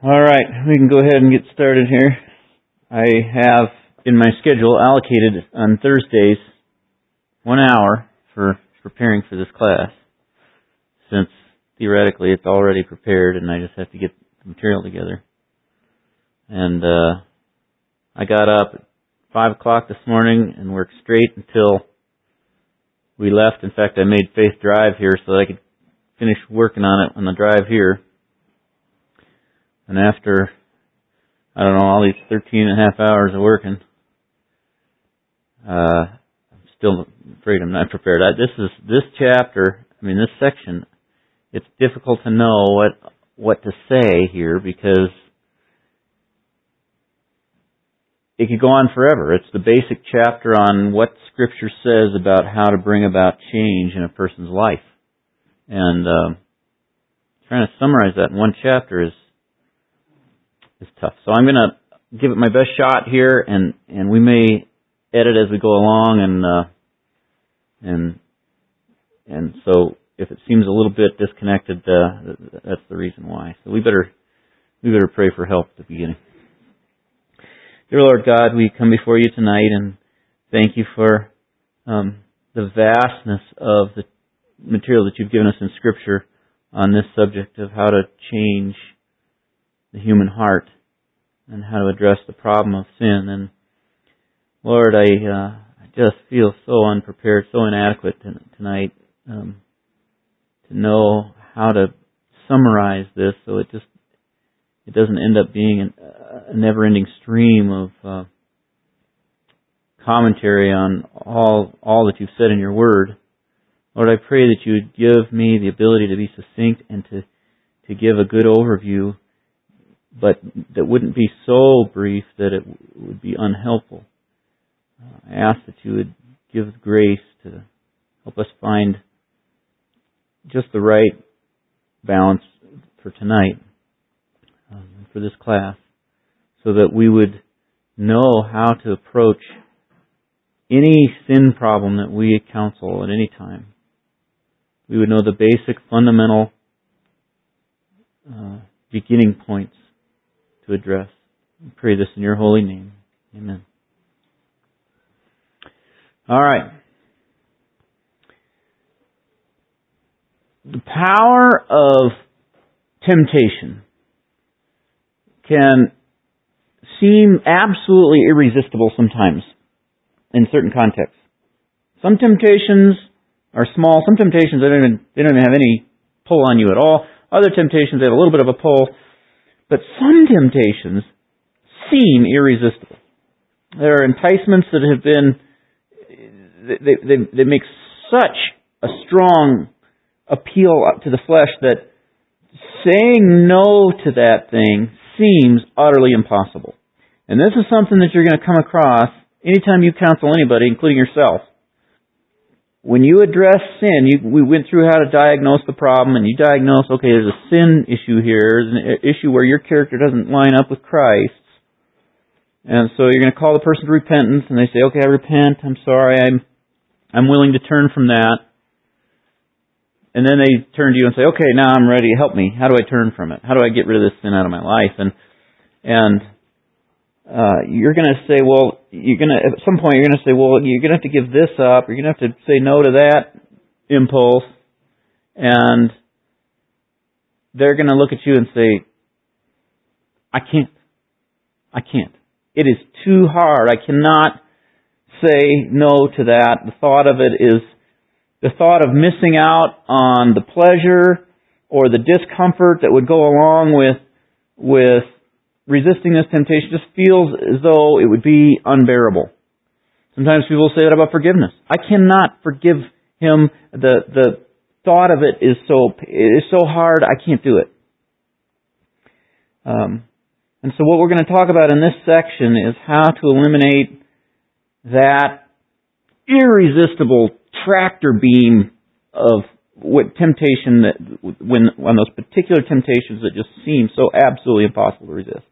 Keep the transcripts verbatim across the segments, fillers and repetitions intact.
All right, we can go ahead and get started here. I have in my schedule allocated on Thursdays one hour for preparing for this class, since theoretically it's already prepared and I just have to get the material together. And uh, I got up at five o'clock this morning and worked straight until we left. In fact, I made Faith drive here so that I could finish working on it on the drive here. And after, I don't know, all these thirteen and a half hours of working, uh, I'm still afraid I'm not prepared. I, this is, this chapter, I mean, this section, it's difficult to know what, what to say here because it could go on forever. It's the basic chapter on what Scripture says about how to bring about change in a person's life. And, um, trying to summarize that in one chapter is It's tough. So I'm going to give it my best shot here, and, and we may edit as we go along, and uh, and and so if it seems a little bit disconnected, uh, that's the reason why. So we better we better pray for help at the beginning. Dear Lord God, we come before you tonight and thank you for um, the vastness of the material that you've given us in Scripture on this subject of how to change the human heart and how to address the problem of sin. And Lord, I, uh, I just feel so unprepared, so inadequate tonight um, to know how to summarize this so it just it doesn't end up being a never-ending stream of uh, commentary on all all that you've said in your Word. Lord, I pray that you would give me the ability to be succinct and to to give a good overview, but that wouldn't be so brief that it would be unhelpful. Uh, I ask that you would give grace to help us find just the right balance for tonight, um, for this class, so that we would know how to approach any sin problem that we counsel at any time. We would know the basic, fundamental uh, beginning points to address. We pray this in your holy name. Amen. All right. The power of temptation can seem absolutely irresistible sometimes in certain contexts. Some temptations are small. Some temptations they don't even, they don't even have any pull on you at all. Other temptations they have a little bit of a pull. But some temptations seem irresistible. There are enticements that have been, they, they, they make such a strong appeal to the flesh that saying no to that thing seems utterly impossible. And this is something that you're going to come across anytime you counsel anybody, including yourself. When you address sin, you, we went through how to diagnose the problem, and you diagnose, okay, there's a sin issue here, there's an issue where your character doesn't line up with Christ's. And so you're going to call the person to repentance, and they say, okay, I repent, I'm sorry, I'm I'm willing to turn from that. And then they turn to you and say, okay, now I'm ready, help me. How do I turn from it? How do I get rid of this sin out of my life? And and Uh, you're going to say, well, you're going to, at some point you're going to say, well, you're going to have to give this up. You're going to have to say no to that impulse. And they're going to look at you and say, I can't. I can't. It is too hard. I cannot say no to that. The thought of it is, the thought of missing out on the pleasure or the discomfort that would go along with, with resisting this temptation just feels as though it would be unbearable. Sometimes people say that about forgiveness. I cannot forgive him. The the thought of it is so it is so hard. I can't do it. Um, and so what we're going to talk about in this section is how to eliminate that irresistible tractor beam of what temptation that when on those particular temptations that just seem so absolutely impossible to resist.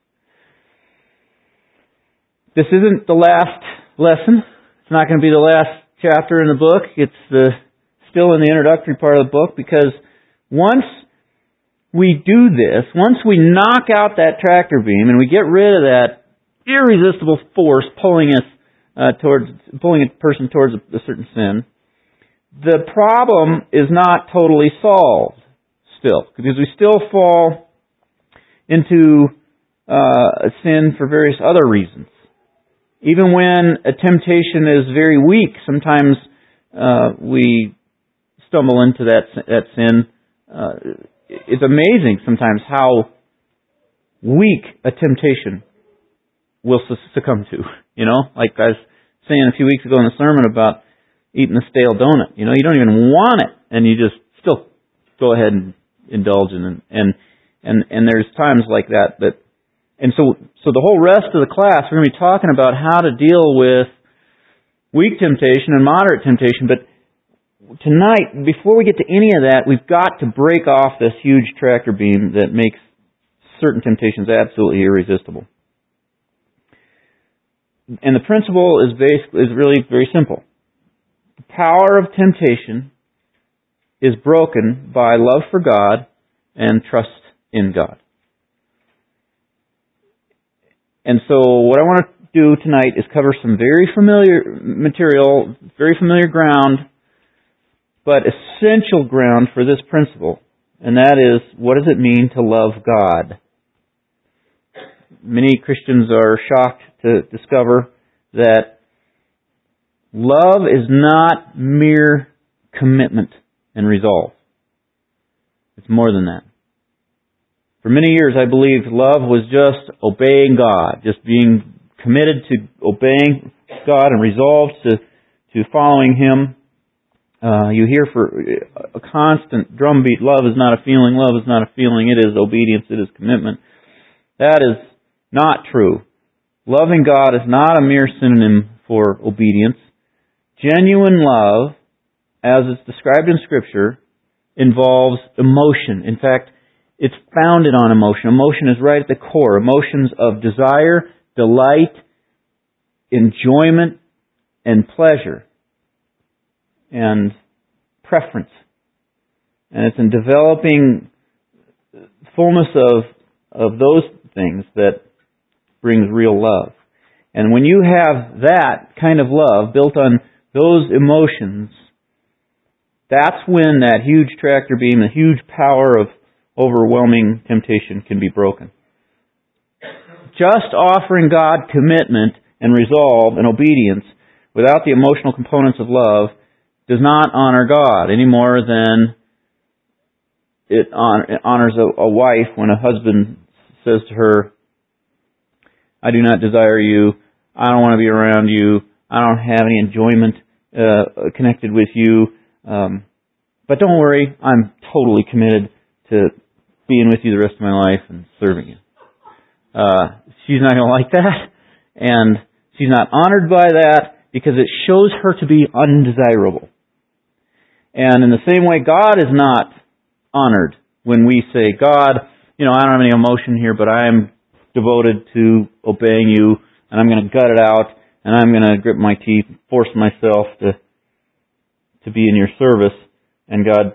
This isn't the last lesson. It's not going to be the last chapter in the book. It's the, still in the introductory part of the book, because once we do this, once we knock out that tractor beam and we get rid of that irresistible force pulling us uh, towards, pulling a person towards a, a certain sin, the problem is not totally solved still, because we still fall into uh, sin for various other reasons. Even when a temptation is very weak, sometimes uh, we stumble into that that sin. Uh, it's amazing sometimes how weak a temptation will succumb to. You know, like I was saying a few weeks ago in the sermon about eating a stale donut. You know, you don't even want it, and you just still go ahead and indulge in it. And and and there's times like that that, and so so the whole rest of the class we're going to be talking about how to deal with weak temptation and moderate temptation. But tonight, before we get to any of that, we've got to break off this huge tractor beam that makes certain temptations absolutely irresistible. And the principle is basically is really very simple. The power of temptation is broken by love for God and trust in God. And so what I want to do tonight is cover some very familiar material, very familiar ground, but essential ground for this principle. And that is, what does it mean to love God? Many Christians are shocked to discover that love is not mere commitment and resolve. It's more than that. For many years, I believed love was just obeying God, just being committed to obeying God and resolved to, to following Him. Uh, you hear for a constant drumbeat, love is not a feeling, love is not a feeling, it is obedience, it is commitment. That is not true. Loving God is not a mere synonym for obedience. Genuine love, as it's described in Scripture, involves emotion. In fact, it's founded on emotion. Emotion is right at the core. Emotions of desire, delight, enjoyment, and pleasure, and preference. And it's in developing fullness of of those things that brings real love. And when you have that kind of love built on those emotions, that's when that huge tractor beam, the huge power of overwhelming temptation can be broken. Just offering God commitment and resolve and obedience without the emotional components of love does not honor God any more than it honors a wife when a husband says to her, I do not desire you, I don't want to be around you, I don't have any enjoyment uh, connected with you, um, but don't worry, I'm totally committed to being with you the rest of my life and serving you. Uh, she's not going to like that, and she's not honored by that because it shows her to be undesirable. And in the same way, God is not honored when we say, God, you know, I don't have any emotion here, but I am devoted to obeying you, and I'm going to gut it out, and I'm going to grip my teeth, force myself to to be in your service. And God,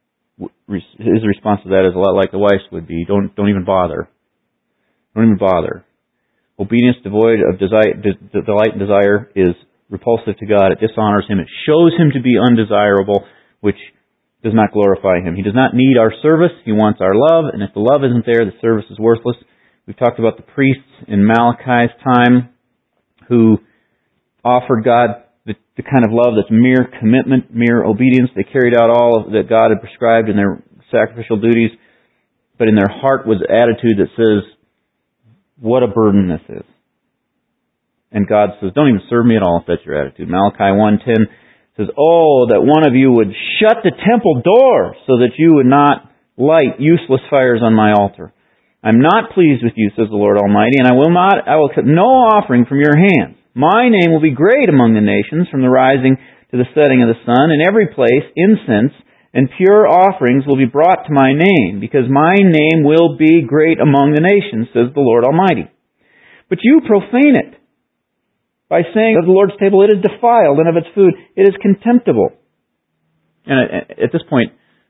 His response to that is a lot like the wife's would be, don't don't even bother. Don't even bother. Obedience devoid of desire, de- delight and desire is repulsive to God. It dishonors Him. It shows Him to be undesirable, which does not glorify Him. He does not need our service. He wants our love, and if the love isn't there, the service is worthless. We've talked about the priests in Malachi's time who offered God the, the kind of love that's mere commitment, mere obedience. They carried out all of that God had prescribed in their sacrificial duties, but in their heart was an attitude that says, what a burden this is. And God says, don't even serve me at all if that's your attitude. Malachi one ten says, oh, that one of you would shut the temple door so that you would not light useless fires on my altar. I'm not pleased with you, says the Lord Almighty, and I will not, I will accept no offering from your hands. My name will be great among the nations, from the rising to the setting of the sun. In every place, incense and pure offerings will be brought to my name, because my name will be great among the nations, says the Lord Almighty. But you profane it by saying of the Lord's table, it is defiled, and of its food, it is contemptible. And at this point,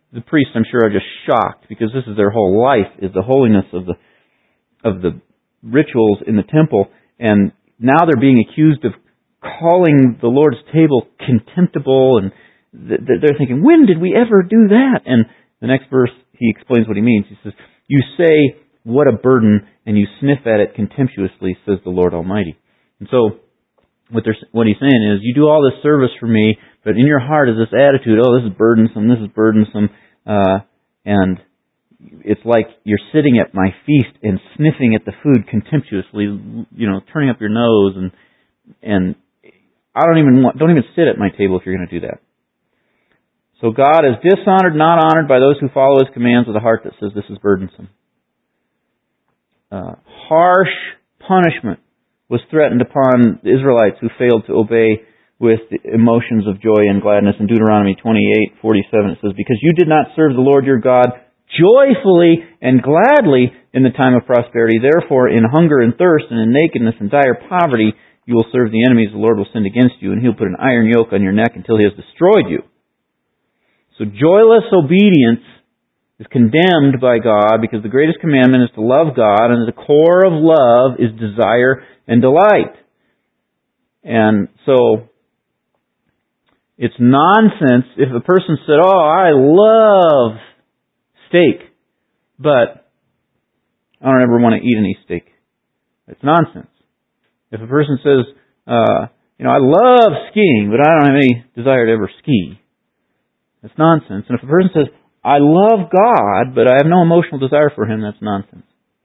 the priests, I'm sure, are just shocked because this is their whole life, is the holiness of the of the rituals in the temple, and now they're being accused of calling the Lord's table contemptible, and they're thinking, when did we ever do that? And the next verse, he explains what he means. He says, you say, what a burden, and you sniff at it contemptuously, says the Lord Almighty. And so, what, they're, what he's saying is, you do all this service for me, but in your heart is this attitude, oh, this is burdensome, this is burdensome, uh, and it's like you're sitting at my feast and sniffing at the food contemptuously, you know, turning up your nose, and and I don't even want, don't even sit at my table if you're going to do that. So God is dishonored, not honored by those who follow His commands with a heart that says this is burdensome. Uh, harsh punishment was threatened upon the Israelites who failed to obey with the emotions of joy and gladness. In Deuteronomy twenty-eight forty-seven, it says, because you did not serve the Lord your God joyfully and gladly in the time of prosperity, therefore in hunger and thirst and in nakedness and dire poverty you will serve the enemies the Lord will send against you, and He'll put an iron yoke on your neck until He has destroyed you. So joyless obedience is condemned by God because the greatest commandment is to love God, and the core of love is desire and delight. And so it's nonsense if a person said, oh, I love steak, but I don't ever want to eat any steak. It's nonsense. If a person says, uh, you know, I love skiing, but I don't have any desire to ever ski, that's nonsense. And if a person says, I love God, but I have no emotional desire for Him, that's nonsense.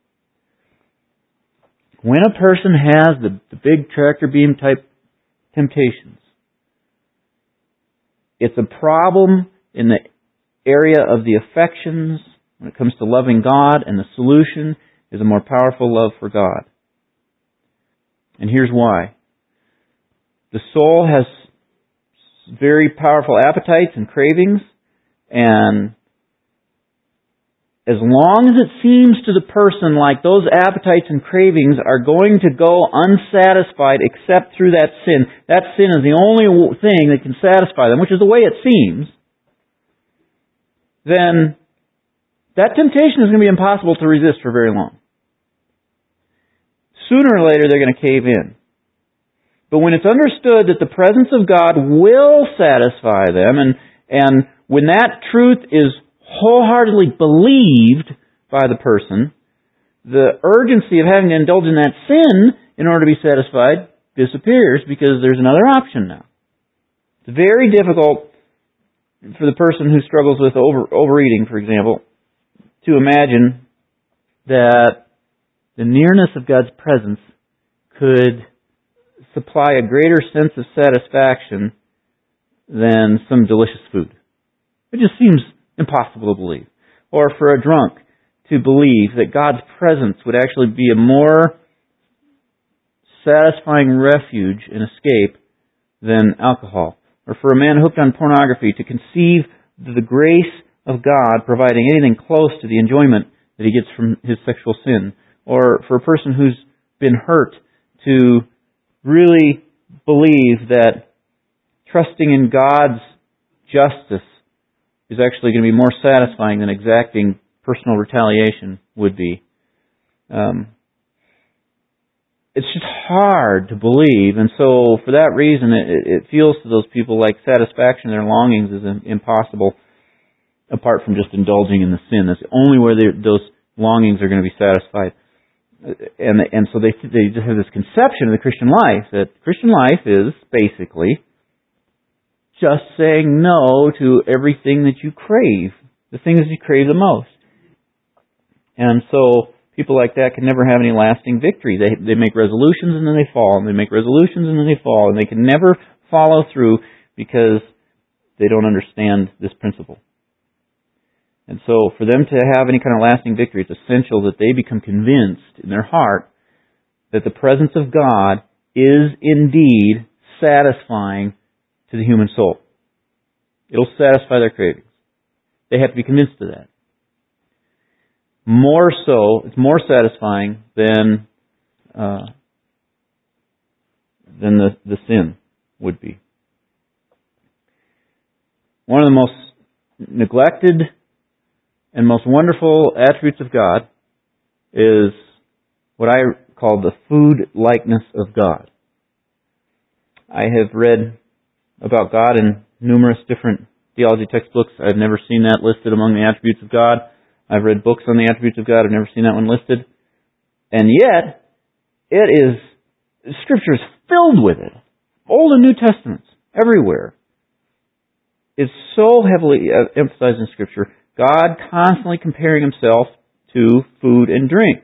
When a person has the, the big tractor beam type temptations, it's a problem in the area of the affections when it comes to loving God, and the solution is a more powerful love for God. And here's why. The soul has very powerful appetites and cravings, and as long as it seems to the person like those appetites and cravings are going to go unsatisfied except through that sin, that sin is the only thing that can satisfy them, which is the way it seems, then that temptation is going to be impossible to resist for very long. Sooner or later, they're going to cave in. But when it's understood that the presence of God will satisfy them, and, and when that truth is wholeheartedly believed by the person, the urgency of having to indulge in that sin in order to be satisfied disappears because there's another option now. It's very difficult for the person who struggles with over, overeating, for example, to imagine that the nearness of God's presence could supply a greater sense of satisfaction than some delicious food. It just seems impossible to believe. Or for a drunk to believe that God's presence would actually be a more satisfying refuge and escape than alcohol. Or for a man hooked on pornography to conceive the grace of God providing anything close to the enjoyment that he gets from his sexual sin. Or for a person who's been hurt to really believe that trusting in God's justice is actually going to be more satisfying than exacting personal retaliation would be. Um, it's just hard to believe, and so for that reason it, it feels to those people like satisfaction in their longings is impossible apart from just indulging in the sin. That's the only way those longings are going to be satisfied. And and so they they just have this conception of the Christian life, that Christian life is basically just saying no to everything that you crave, the things that you crave the most. And so people like that can never have any lasting victory. They they make resolutions and then they fall, and they make resolutions and then they fall, and they can never follow through because they don't understand this principle. And so for them to have any kind of lasting victory, it's essential that they become convinced in their heart that the presence of God is indeed satisfying to the human soul. It'll satisfy their cravings. They have to be convinced of that. More so, it's more satisfying than uh, than the, the sin would be. One of the most neglected and most wonderful attributes of God is what I call the food likeness of God. I have read about God in numerous different theology textbooks. I've never seen that listed among the attributes of God. I've read books on the attributes of God. I've never seen that one listed. And yet, it is, Scripture is filled with it. Old and New Testaments, everywhere. It's so heavily emphasized in Scripture. God constantly comparing Himself to food and drink.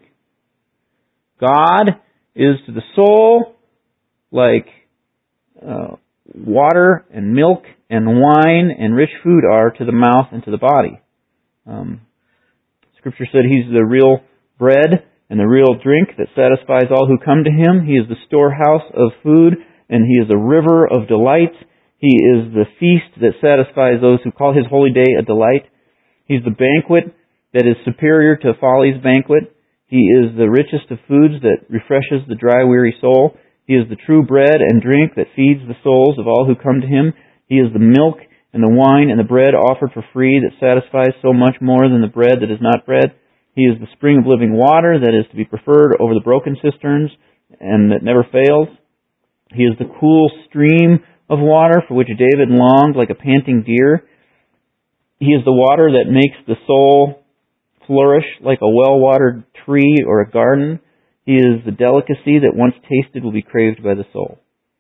God is to the soul like uh, water and milk and wine and rich food are to the mouth and to the body. Um, Scripture said He's the real bread and the real drink that satisfies all who come to Him. He is the storehouse of food, and He is a river of delight. He is the feast that satisfies those who call His holy day a delight. He's the banquet that is superior to folly's banquet. He is the richest of foods that refreshes the dry, weary soul. He is the true bread and drink that feeds the souls of all who come to Him. He is the milk and the wine and the bread offered for free that satisfies so much more than the bread that is not bread. He is the spring of living water that is to be preferred over the broken cisterns and that never fails. He is the cool stream of water for which David longed like a panting deer. He is the water that makes the soul flourish like a well-watered tree or a garden. He is the delicacy that once tasted will be craved by the soul.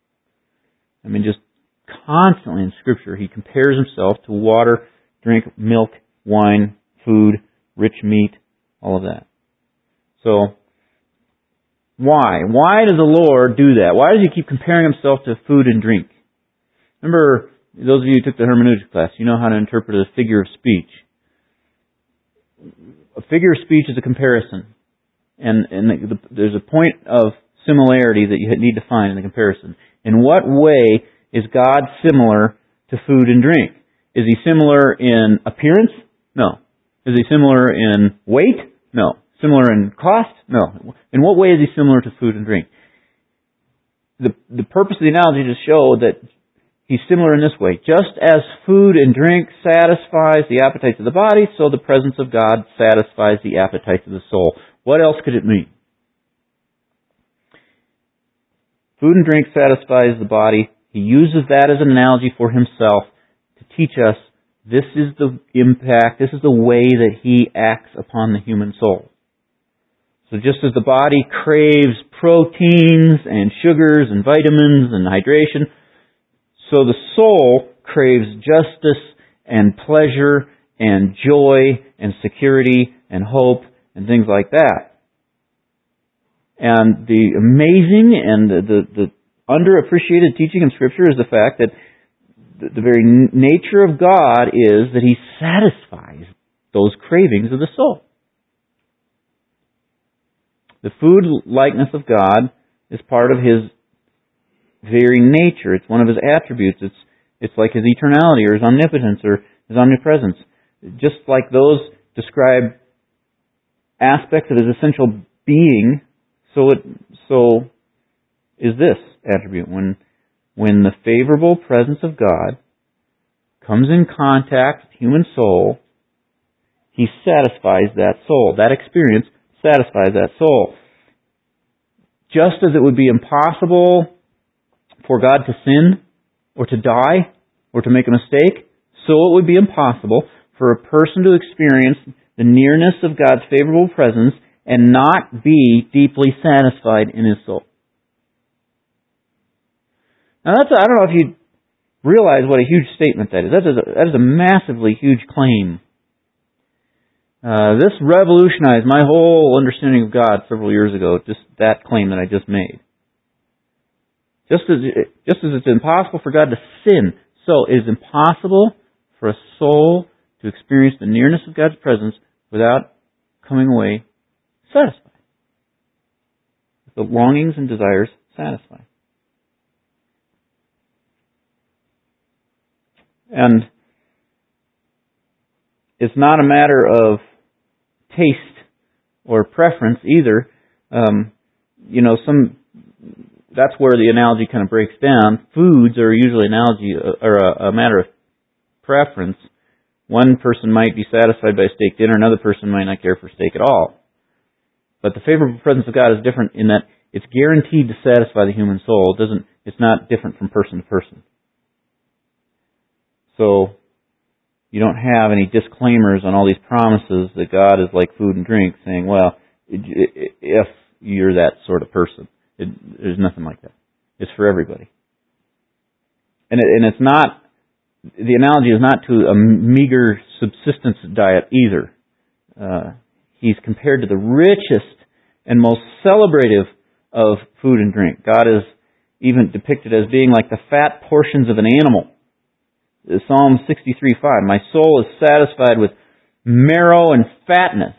I mean, just constantly in Scripture, He compares Himself to water, drink, milk, wine, food, rich meat, all of that. So, why? Why does the Lord do that? Why does He keep comparing Himself to food and drink? Remember, those of you who took the hermeneutics class, you know how to interpret a figure of speech. A figure of speech is a comparison. And, and the, the, there's a point of similarity that you need to find in the comparison. In what way is God similar to food and drink? Is He similar in appearance? No. Is He similar in weight? No. Similar in cost? No. In what way is He similar to food and drink? The, the purpose of the analogy is to show that He's similar in this way. Just as food and drink satisfies the appetites of the body, so the presence of God satisfies the appetites of the soul. What else could it mean? Food and drink satisfies the body. He uses that as an analogy for Himself to teach us this is the impact, this is the way that He acts upon the human soul. So just as the body craves proteins and sugars and vitamins and hydration, so the soul craves justice and pleasure and joy and security and hope and things like that. And the amazing and the, the, the underappreciated teaching in Scripture is the fact that the, the very nature of God is that He satisfies those cravings of the soul. The food likeness of God is part of His very nature. It's one of His attributes. It's it's like His eternality or His omnipotence or His omnipresence. Just like those describe aspects of His essential being, so it so is this attribute. When when the favorable presence of God comes in contact with the human soul, He satisfies that soul. That experience satisfies that soul. Just as it would be impossible for God to sin, or to die, or to make a mistake, so it would be impossible for a person to experience the nearness of God's favorable presence and not be deeply satisfied in his soul. Now that's, a, I don't know if you realize what a huge statement that is. That is a, that is a massively huge claim. Uh, this revolutionized my whole understanding of God several years ago, just that claim that I just made. Just as, just as it's impossible for God to sin, so it is impossible for a soul to experience the nearness of God's presence without coming away satisfied. With the longings and desires satisfied. And it's not a matter of taste or preference either. Um, you know, some that's where the analogy kind of breaks down. Foods are usually analogy or a, a matter of preference, One person might be satisfied by a steak dinner, another person might not care for steak at all. But the favorable presence of God is different in that it's guaranteed to satisfy the human soul. It doesn't, it's not different from person to person. So, you don't have any disclaimers on all these promises that God is like food and drink, saying, well, if you're that sort of person. It, there's nothing like that. It's for everybody. And, it, and it's not, the analogy is not to a meager subsistence diet either. Uh, he's compared to the richest and most celebrative of food and drink. God is even depicted as being like the fat portions of an animal. Psalm sixty-three five, my soul is satisfied with marrow and fatness.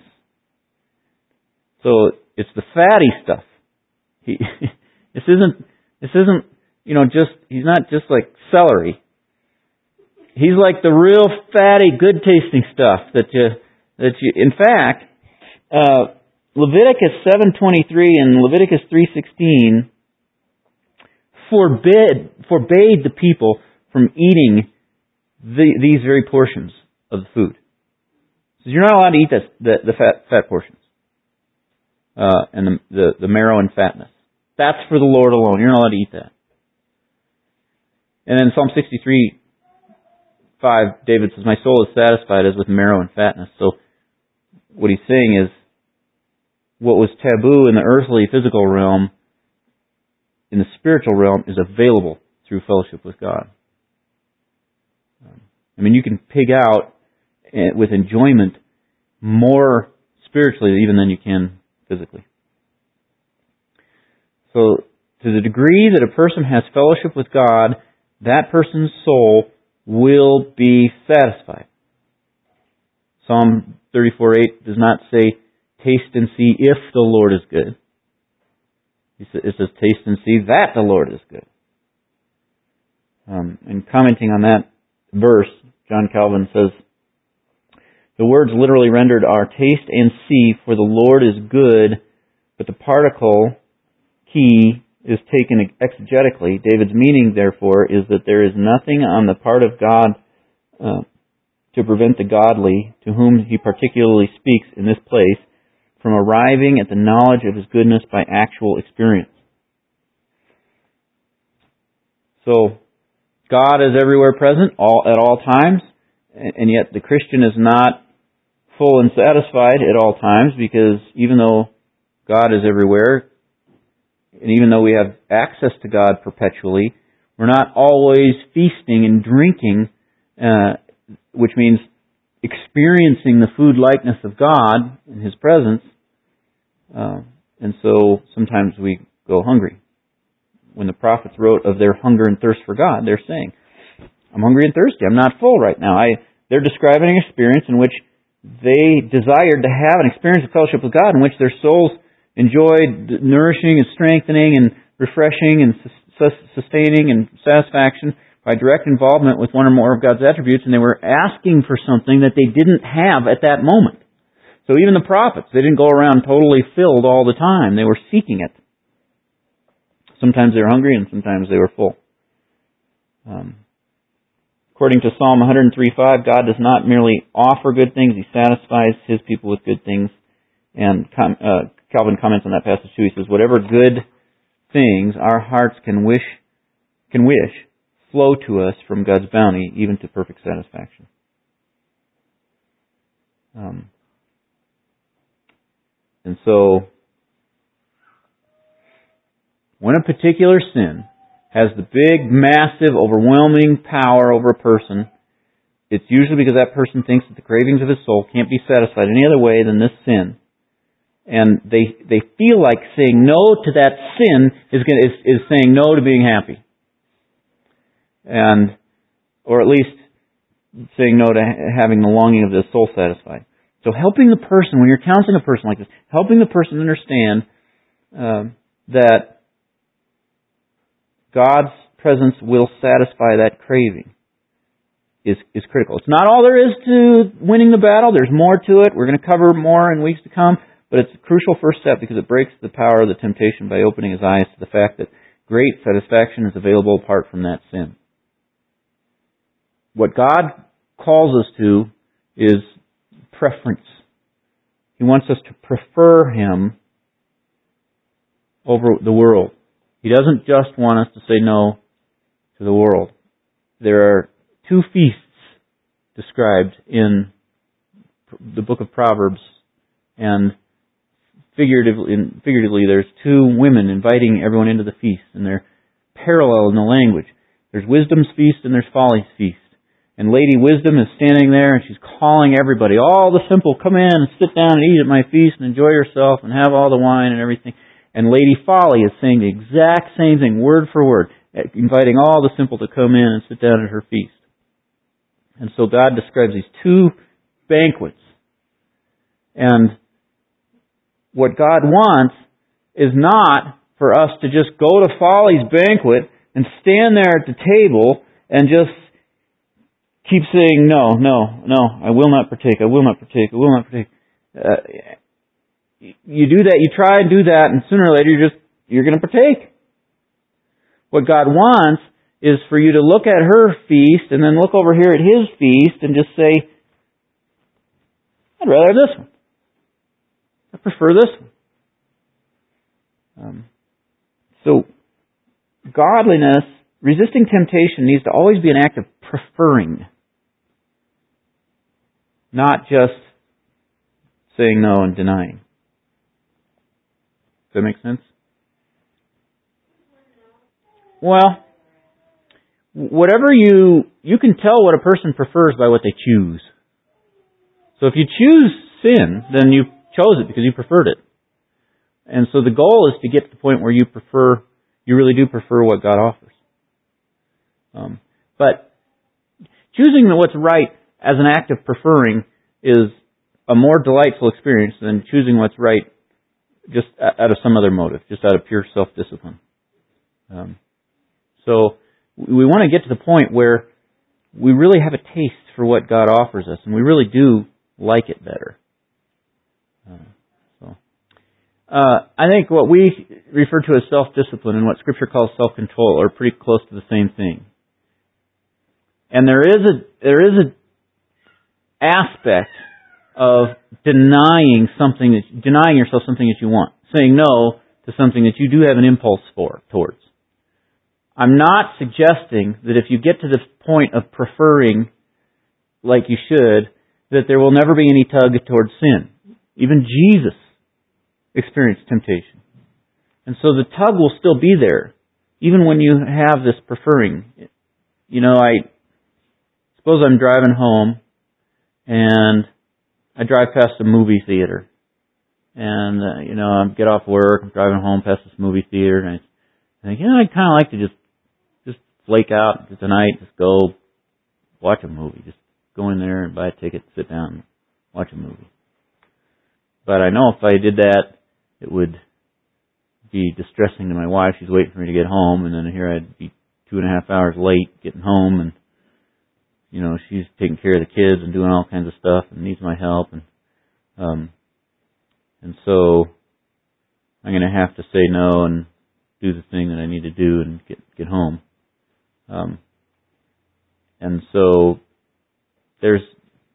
So it's the fatty stuff. He, this isn't, this isn't, you know, just, he's not just like celery. He's like the real fatty, good tasting stuff that you, that you, in fact, uh, Leviticus seven twenty-three and Leviticus three sixteen forbid, forbade the people from eating the, these very portions of the food. So you're not allowed to eat this, the, the fat, fat portions. Uh, and the, the, the marrow and fatness. That's for the Lord alone. You're not allowed to eat that. And then Psalm sixty-three five, David says, my soul is satisfied as with marrow and fatness. So what he's saying is, what was taboo in the earthly physical realm, in the spiritual realm, is available through fellowship with God. I mean, you can pig out with enjoyment more spiritually even than you can physically. So, to the degree that a person has fellowship with God, that person's soul will be satisfied. Psalm thirty-four eight does not say, taste and see if the Lord is good. It says, taste and see that the Lord is good. Um, and commenting on that verse, John Calvin says, the words literally rendered are taste and see, for the Lord is good, but the particle key is taken exegetically. David's meaning, therefore, is that there is nothing on the part of God uh, to prevent the godly, to whom he particularly speaks in this place, from arriving at the knowledge of his goodness by actual experience. So, God is everywhere present, all at all times, and yet the Christian is not full and satisfied at all times, because even though God is everywhere, and even though we have access to God perpetually, we're not always feasting and drinking, uh, which means experiencing the food likeness of God in His presence, uh, and so sometimes we go hungry. When the prophets wrote of their hunger and thirst for God, they're saying, I'm hungry and thirsty. I'm not full right now. I, they're describing an experience in which they desired to have an experience of fellowship with God in which their souls enjoyed nourishing and strengthening and refreshing and sustaining and satisfaction by direct involvement with one or more of God's attributes, and they were asking for something that they didn't have at that moment. So even the prophets, they didn't go around totally filled all the time. They were seeking it. Sometimes they were hungry and sometimes they were full. Um, according to Psalm one oh three five, God does not merely offer good things, He satisfies His people with good things. And uh, Calvin comments on that passage too. He says, whatever good things our hearts can wish, can wish, flow to us from God's bounty, even to perfect satisfaction. Um, and so, when a particular sin has the big, massive, overwhelming power over a person, it's usually because that person thinks that the cravings of his soul can't be satisfied any other way than this sin. And they they feel like saying no to that sin is going is, is saying no to being happy. And, or at least saying no to having the longing of the soul satisfied. So helping the person, when you're counseling a person like this, helping the person understand uh, that God's presence will satisfy that craving is is critical. It's not all there is to winning the battle. There's more to it. We're going to cover more in weeks to come. But it's a crucial first step because it breaks the power of the temptation by opening his eyes to the fact that great satisfaction is available apart from that sin. What God calls us to is preference. He wants us to prefer Him over the world. He doesn't just want us to say no to the world. There are two feasts described in the book of Proverbs, and figuratively, figuratively there's two women inviting everyone into the feast, and they're parallel in the language. There's wisdom's feast and there's folly's feast. And Lady Wisdom is standing there and she's calling everybody, all the simple, come in and sit down and eat at my feast and enjoy yourself and have all the wine and everything. And Lady Folly is saying the exact same thing, word for word, inviting all the simple to come in and sit down at her feast. And so God describes these two banquets. And what God wants is not for us to just go to Folly's banquet and stand there at the table and just keep saying, no, no, no, I will not partake, I will not partake, I will not partake. Uh, you do that, you try and do that, and sooner or later you're just, you're going to partake. What God wants is for you to look at her feast and then look over here at His feast and just say, I'd rather have this one. I prefer this one. Um, so, godliness, resisting temptation needs to always be an act of preferring, not just saying no and denying. Does that make sense? Well, whatever you, you can tell what a person prefers by what they choose. So if you choose sin, then you chose it because you preferred it. And so the goal is to get to the point where you prefer, you really do prefer what God offers. Um, but choosing what's right as an act of preferring is a more delightful experience than choosing what's right just out of some other motive, just out of pure self-discipline. Um, so we want to get to the point where we really have a taste for what God offers us, and we really do like it better. Uh, so, uh, I think what we refer to as self-discipline and what Scripture calls self-control are pretty close to the same thing. And there is a there is a aspect of denying something that denying yourself something that you want, saying no to something that you do have an impulse for towards. I'm not suggesting that if you get to the point of preferring like you should, that there will never be any tug towards sin. Even Jesus experienced temptation. And so the tug will still be there, even when you have this preferring. You know, I suppose I'm driving home, and I drive past a movie theater. And, uh, you know, I get off work, I'm driving home past this movie theater, and I think, you know, I'd kind of like to just, just flake out tonight, just go watch a movie. Just go in there and buy a ticket, sit down, and watch a movie. But I know if I did that, it would be distressing to my wife. She's waiting for me to get home, and then here I'd be two and a half hours late getting home, and you know, she's taking care of the kids and doing all kinds of stuff and needs my help, and um, and so I'm going to have to say no and do the thing that I need to do and get get home. Um, and so there's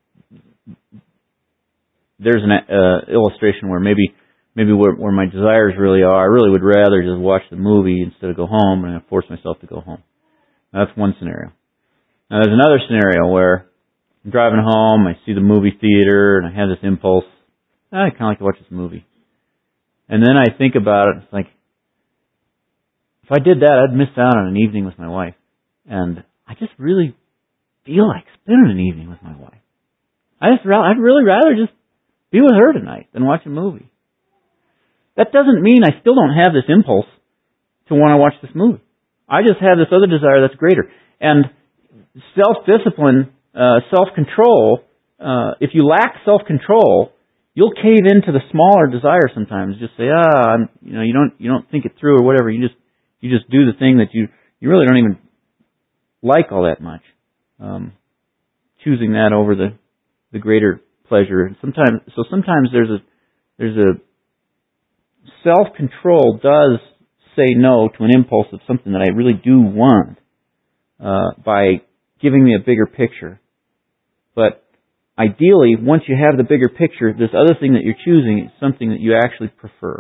there's an uh, illustration where maybe maybe where, where my desires really are, I really would rather just watch the movie instead of go home, and I force myself to go home. Now, that's one scenario. Now, there's another scenario where I'm driving home, I see the movie theater, and I have this impulse, oh, I kind of like to watch this movie. And then I think about it, it's like, if I did that, I'd miss out on an evening with my wife. And I just really feel like spending an evening with my wife. I just, I'd really rather just be with her tonight than watch a movie. That doesn't mean I still don't have this impulse to want to watch this movie. I just have this other desire that's greater. And self-discipline, uh, self-control, uh, if you lack self-control, you'll cave into the smaller desire sometimes. Just say, ah, I'm, you know, you don't, you don't think it through or whatever. You just, you just do the thing that you, you really don't even like all that much. Um, choosing that over the, the greater pleasure. And sometimes, so sometimes there's a, there's a, self-control does say no to an impulse of something that I really do want, uh, by giving me a bigger picture. But ideally, once you have the bigger picture, this other thing that you're choosing is something that you actually prefer.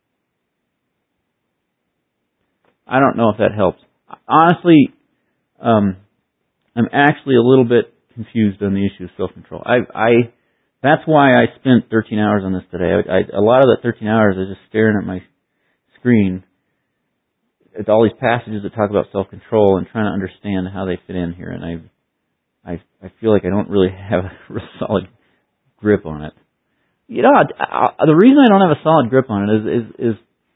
I don't know if that helps. Honestly, um, I'm actually a little bit confused on the issue of self-control. I, I, that's why I spent thirteen hours on this today. I, I, a lot of that thirteen hours I was just staring at my screen at all these passages that talk about self-control and trying to understand how they fit in here. And I, I, I feel like I don't really have a real solid grip on it. You know, I, I, the reason I don't have a solid grip on it is, is, is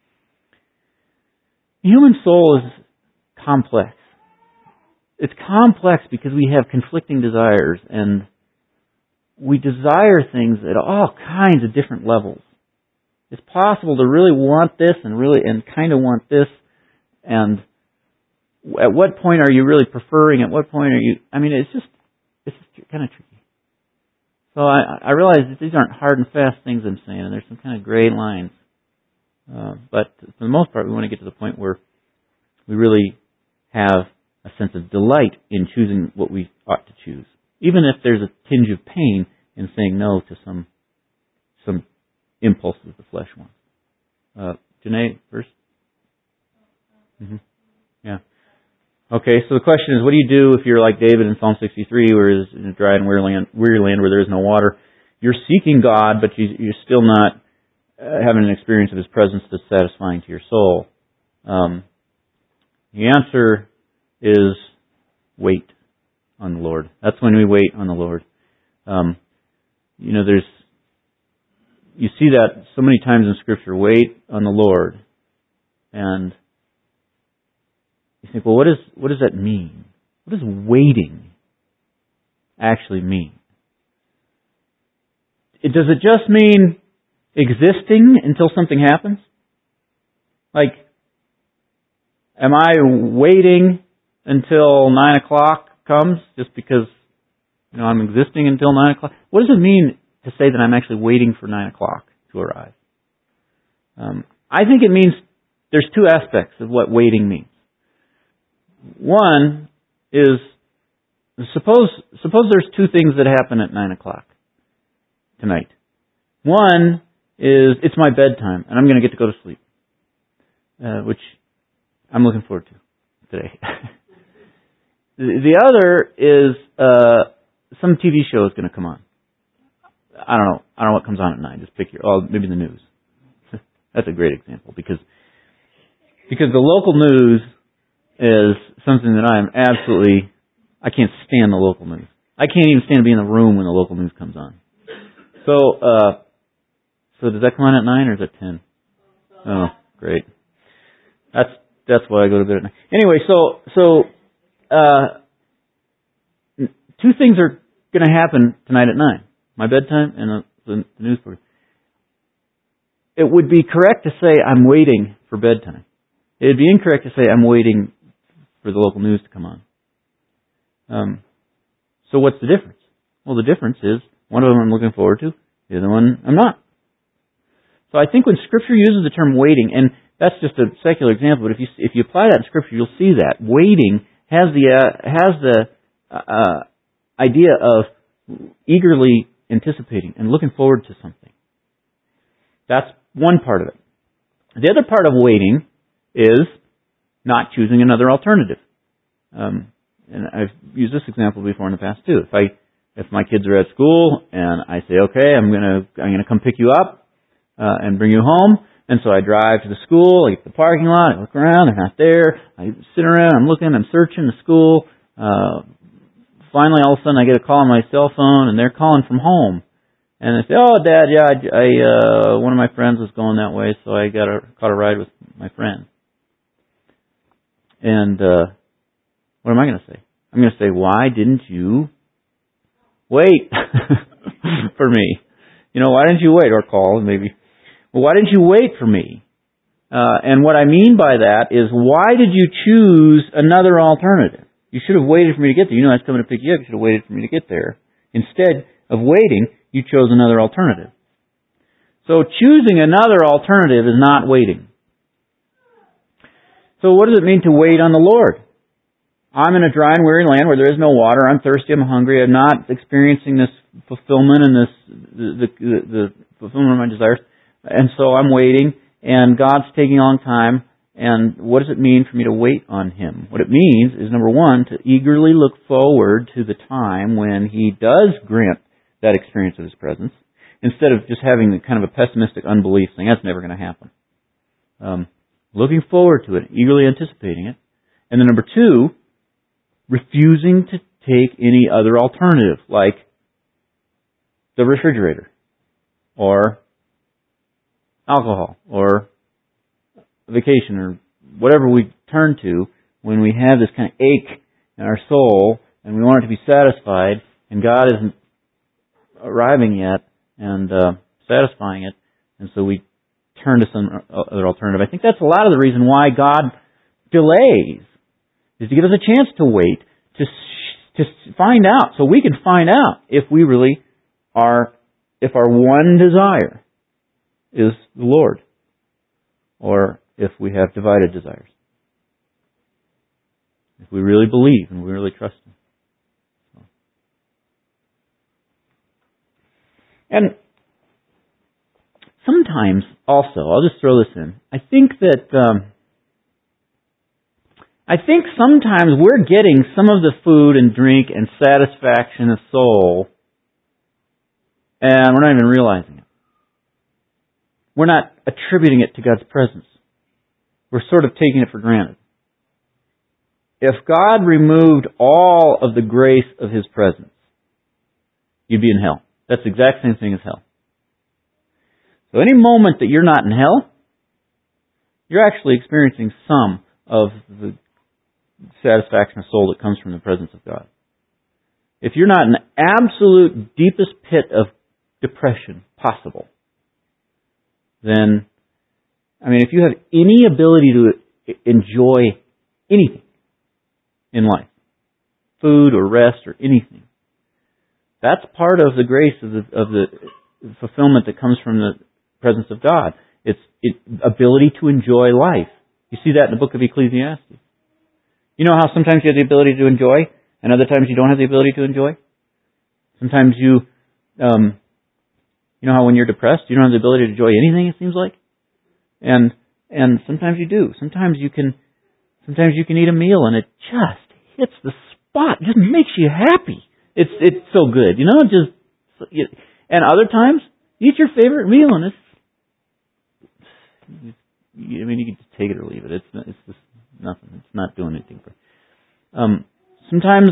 the human soul is complex. It's complex because we have conflicting desires, and we desire things at all kinds of different levels. It's possible to really want this and really and kind of want this, and at what point are you really preferring? At what point are you? I mean, it's just it's just kind of tricky. So I, I realize that these aren't hard and fast things I'm saying, and there's some kind of gray lines. Uh, but for the most part, we want to get to the point where we really have a sense of delight in choosing what we ought to choose, even if there's a tinge of pain in saying no to some some impulses the flesh wants. Uh, Janae, first? Mm-hmm. Yeah. Okay, so the question is, what do you do if you're like David in Psalm sixty-three, where it's in a dry and weary land, weary land where there is no water? You're seeking God, but you, you're still not uh, having an experience of His presence that's satisfying to your soul. Um, the answer is wait on the Lord. That's when we wait on the Lord. Um, you know, there's you see that so many times in Scripture. Wait on the Lord, and you think, well, what is what does that mean? What does waiting actually mean? It, does it just mean existing until something happens? Like, am I waiting until nine o'clock comes just because, you know, I'm existing until nine o'clock? What does it mean to say that I'm actually waiting for nine o'clock to arrive? Um, I think it means there's two aspects of what waiting means. One is, suppose suppose there's two things that happen at nine o'clock tonight. One is, it's my bedtime, and I'm going to get to go to sleep, uh, which I'm looking forward to today. The other is uh, some T V show is going to come on. I don't know. I don't know what comes on at nine. Just pick your. Oh, maybe the news. That's a great example because because the local news is something that I am absolutely. I can't stand the local news. I can't even stand to be in the room when the local news comes on. So, uh, so does that come on at nine or is it ten? Oh, great. That's that's why I go to bed at nine. Anyway, so so. Uh, two things are going to happen tonight at nine. My bedtime and the, the, the news program. It would be correct to say I'm waiting for bedtime. It would be incorrect to say I'm waiting for the local news to come on. Um, so what's the difference? Well, the difference is one of them I'm looking forward to, the other one I'm not. So I think when Scripture uses the term waiting, and that's just a secular example, but if you if you apply that in Scripture, you'll see that waiting has the uh, has the uh, idea of eagerly anticipating and looking forward to something. That's one part of it. The other part of waiting is not choosing another alternative. Um, and I've used this example before in the past too. If I if my kids are at school and I say, okay, I'm gonna I'm gonna come pick you up uh, and bring you home. And so I drive to the school, I get to the parking lot, I look around, they're not there, I sit around, I'm looking, I'm searching the school. Uh, finally, all of a sudden, I get a call on my cell phone, and they're calling from home. And they say, oh, Dad, yeah, I, I uh, one of my friends was going that way, so I got a, caught a ride with my friend. And uh, what am I going to say? I'm going to say, why didn't you wait for me? You know, why didn't you wait? Or call, maybe. Well, why didn't you wait for me? Uh, and what I mean by that is, why did you choose another alternative? You should have waited for me to get there. You know I was coming to pick you up. You should have waited for me to get there. Instead of waiting, you chose another alternative. So choosing another alternative is not waiting. So what does it mean to wait on the Lord? I'm in a dry and weary land where there is no water. I'm thirsty. I'm hungry. I'm not experiencing this fulfillment and this the, the, the fulfillment of my desires. And so I'm waiting, and God's taking a long time. And what does it mean for me to wait on Him? What it means is, number one, to eagerly look forward to the time when He does grant that experience of His presence, instead of just having the kind of a pessimistic unbelief thing. That's never going to happen. Um, looking forward to it, eagerly anticipating it. And then number two, refusing to take any other alternative, like the refrigerator, or alcohol, or vacation, or whatever we turn to when we have this kind of ache in our soul and we want it to be satisfied, and God isn't arriving yet and uh, satisfying it, and so we turn to some other alternative. I think that's a lot of the reason why God delays, is to give us a chance to wait, to to find out, so we can find out if we really are, if our one desire is the Lord, or if we have divided desires. If we really believe and we really trust Him. So. And sometimes also, I'll just throw this in, I think that, um, I think sometimes we're getting some of the food and drink and satisfaction of soul, and we're not even realizing it. We're not attributing it to God's presence. We're sort of taking it for granted. If God removed all of the grace of His presence, you'd be in hell. That's the exact same thing as hell. So any moment that you're not in hell, you're actually experiencing some of the satisfaction of soul that comes from the presence of God. If you're not in the absolute deepest pit of depression possible, then, I mean, if you have any ability to enjoy anything in life, food or rest or anything, that's part of the grace of the, of the fulfillment that comes from the presence of God. It's it, ability to enjoy life. You see that in the book of Ecclesiastes. You know how sometimes you have the ability to enjoy, and other times you don't have the ability to enjoy? Sometimes you, um, you know how when you're depressed, you don't have the ability to enjoy anything, it seems like? And and sometimes you do. Sometimes you can sometimes you can eat a meal and it just hits the spot. It just makes you happy. It's it's so good, you know. It just and other times you eat your favorite meal and it's. I mean, you can just take it or leave it. It's it's just nothing. It's not doing anything for. Um, sometimes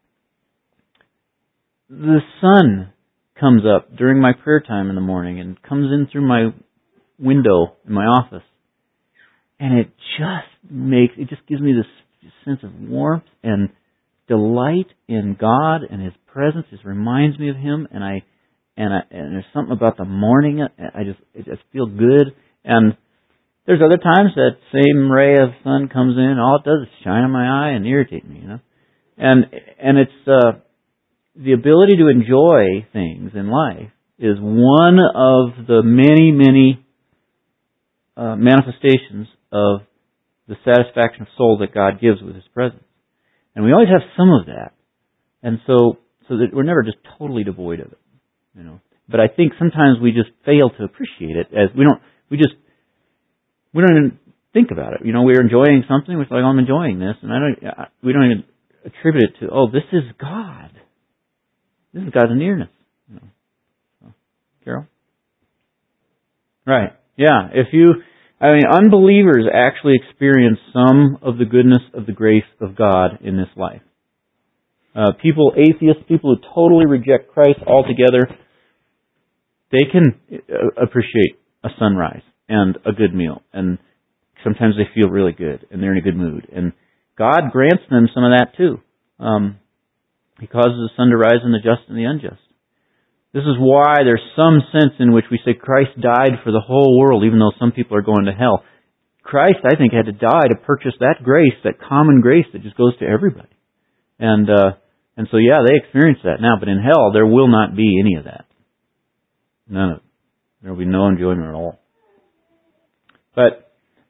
the sun comes up during my prayer time in the morning and comes in through my window in my office, and it just makes it just gives me this sense of warmth and delight in God and His presence. It reminds me of Him, and I and I and there's something about the morning. I just I just feel good. And there's other times that same ray of sun comes in, all it does is shine in my eye and irritate me, you know. And and it's uh, the ability to enjoy things in life is one of the many many uh, manifestations of the satisfaction of soul that God gives with His presence. And we always have some of that. And so, so that we're never just totally devoid of it, you know. But I think sometimes we just fail to appreciate it as we don't, we just, we don't even think about it. You know, we're enjoying something, we're like, oh, I'm enjoying this, and I don't, we don't even attribute it to, oh, this is God. This is God's nearness. You know. So, Carol? Right. Yeah. If you, I mean, unbelievers actually experience some of the goodness of the grace of God in this life. Uh, people, atheists, people who totally reject Christ altogether, they can appreciate a sunrise and a good meal. And sometimes they feel really good and they're in a good mood. And God grants them some of that too. Um, he causes the sun to rise in the just and the unjust. This is why there's some sense in which we say Christ died for the whole world, even though some people are going to hell. Christ, I think, had to die to purchase that grace, that common grace that just goes to everybody. And uh, and so, yeah, they experience that now. But in hell, there will not be any of that. None of it. There will be no enjoyment at all. But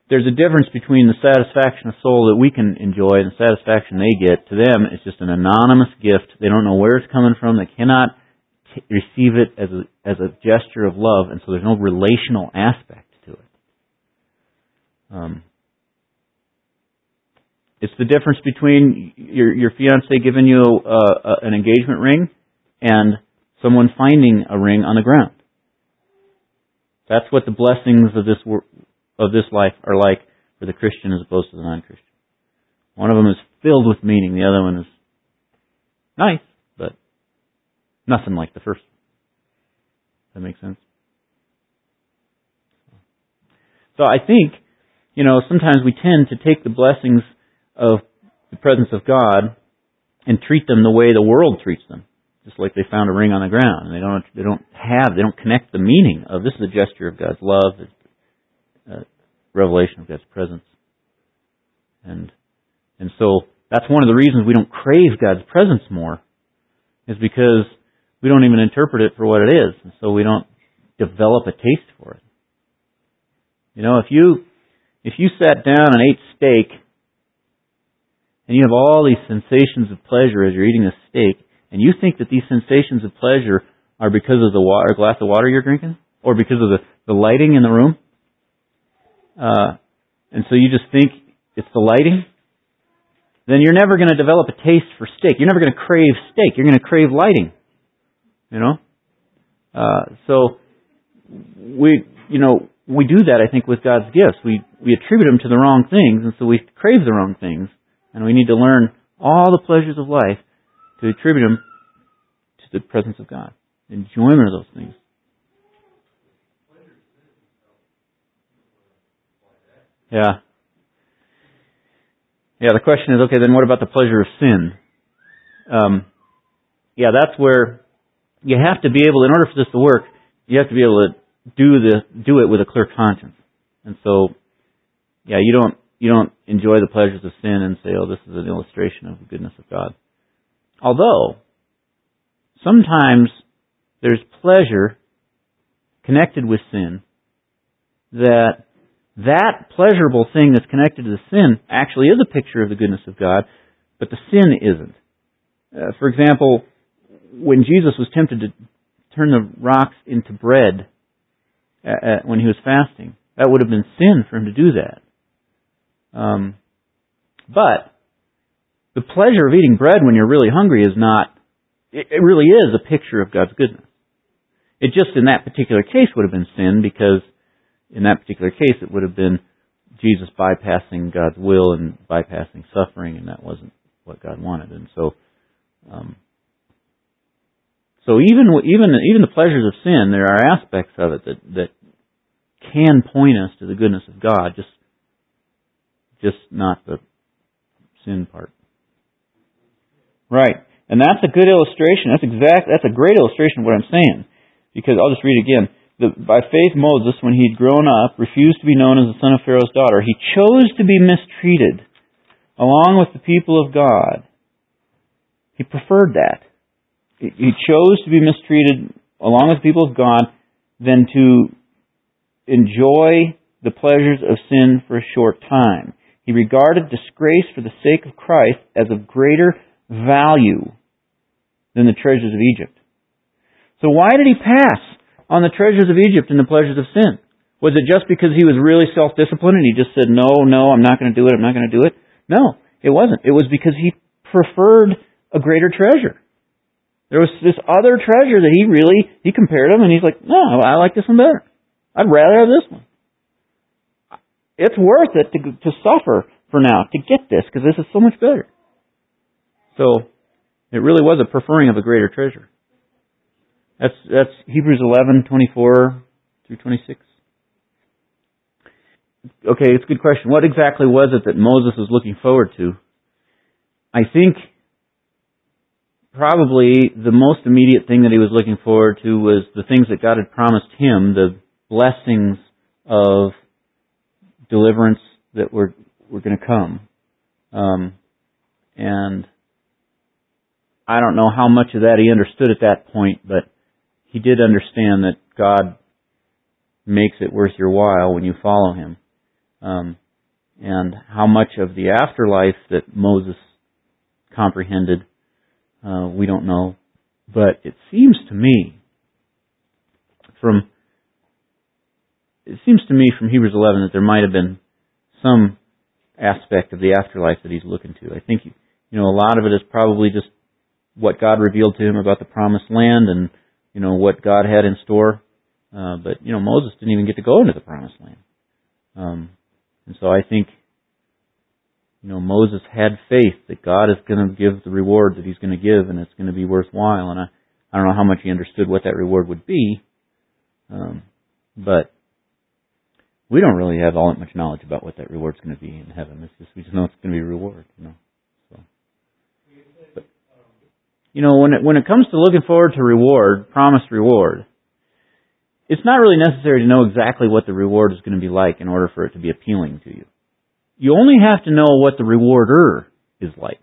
there's a difference between the satisfaction of soul that we can enjoy and the satisfaction they get. To them, it's just an anonymous gift. They don't know where it's coming from. They cannot t- receive it as a, as a gesture of love, and so there's no relational aspect to it. Um, it's the difference between your, your fiancé giving you a, a, an engagement ring and someone finding a ring on the ground. That's what the blessings of this wor- of this life are like for the Christian as opposed to the non-Christian. One of them is filled with meaning. The other one is nice, but nothing like the first one. Does that make sense? So I think, you know, sometimes we tend to take the blessings of the presence of God and treat them the way the world treats them. Just like they found a ring on the ground. And they don't, they don't have, they don't connect the meaning of this is a gesture of God's love, a revelation of God's presence. And, and so that's one of the reasons we don't crave God's presence more, is because we don't even interpret it for what it is. And so we don't develop a taste for it. You know, if you, if you sat down and ate steak, and you have all these sensations of pleasure as you're eating this steak, and you think that these sensations of pleasure are because of the water, glass of water you're drinking, or because of the, the lighting in the room, uh, and so you just think it's the lighting, then you're never going to develop a taste for steak. You're never going to crave steak. You're going to crave lighting. You know? Uh, so, we, you know, we do that, I think, with God's gifts. We, we attribute them to the wrong things, and so we crave the wrong things. And we need to learn all the pleasures of life to attribute them to the presence of God. Enjoyment of those things. Yeah. Yeah, the question is, okay, then what about the pleasure of sin? Um, yeah, that's where you have to be able, in order for this to work, you have to be able to do the do it with a clear conscience. And so, yeah, you don't you don't enjoy the pleasures of sin and say, oh, this is an illustration of the goodness of God. Although, sometimes there's pleasure connected with sin that that pleasurable thing that's connected to the sin actually is a picture of the goodness of God, but the sin isn't. Uh, for example, when Jesus was tempted to turn the rocks into bread uh, uh, when he was fasting, that would have been sin for him to do that. Um, but the pleasure of eating bread when you're really hungry is not, it, it really is a picture of God's goodness. It just in that particular case would have been sin, because in that particular case it would have been Jesus bypassing God's will and bypassing suffering, and that wasn't what God wanted. And so, um, so even even even the pleasures of sin, there are aspects of it that that can point us to the goodness of God, just just not the sin part. Right. And that's a good illustration. That's exact. That's a great illustration of what I'm saying. Because I'll just read it again. The, by faith, Moses, when he'd grown up, refused to be known as the son of Pharaoh's daughter. He chose to be mistreated along with the people of God. He preferred that. He chose to be mistreated along with the people of God than to enjoy the pleasures of sin for a short time. He regarded disgrace for the sake of Christ as of greater value than the treasures of Egypt. So why did he pass on the treasures of Egypt and the pleasures of sin? Was it just because he was really self-disciplined and he just said, no, no, I'm not going to do it, I'm not going to do it? No, it wasn't. It was because he preferred a greater treasure. There was this other treasure that he really, he compared them and he's like, no, I like this one better. I'd rather have this one. It's worth it to, to suffer for now, to get this, because this is so much better. So, it really was a preferring of a greater treasure. That's that's Hebrews eleven, twenty-four through twenty-six. Okay, it's a good question. What exactly was it that Moses was looking forward to? I think probably the most immediate thing that he was looking forward to was the things that God had promised him, the blessings of deliverance that were were going to come. Um, and I don't know how much of that he understood at that point, but he did understand that God makes it worth your while when you follow Him. Um, and how much of the afterlife that Moses comprehended, uh, we don't know. But it seems to me, from it seems to me from Hebrews eleven that there might have been some aspect of the afterlife that he's looking to. I think, you know, a lot of it is probably just what God revealed to him about the promised land and, you know, what God had in store. Uh, but, you know, Moses didn't even get to go into the promised land. Um, and so I think, you know, Moses had faith that God is going to give the reward that he's going to give, and it's going to be worthwhile. And I, I don't know how much he understood what that reward would be, um, but we don't really have all that much knowledge about what that reward's going to be in heaven. It's just, we just know it's going to be a reward, you know. So, but, you know, when it, when it comes to looking forward to reward, promised reward, it's not really necessary to know exactly what the reward is going to be like in order for it to be appealing to you. You only have to know what the rewarder is like.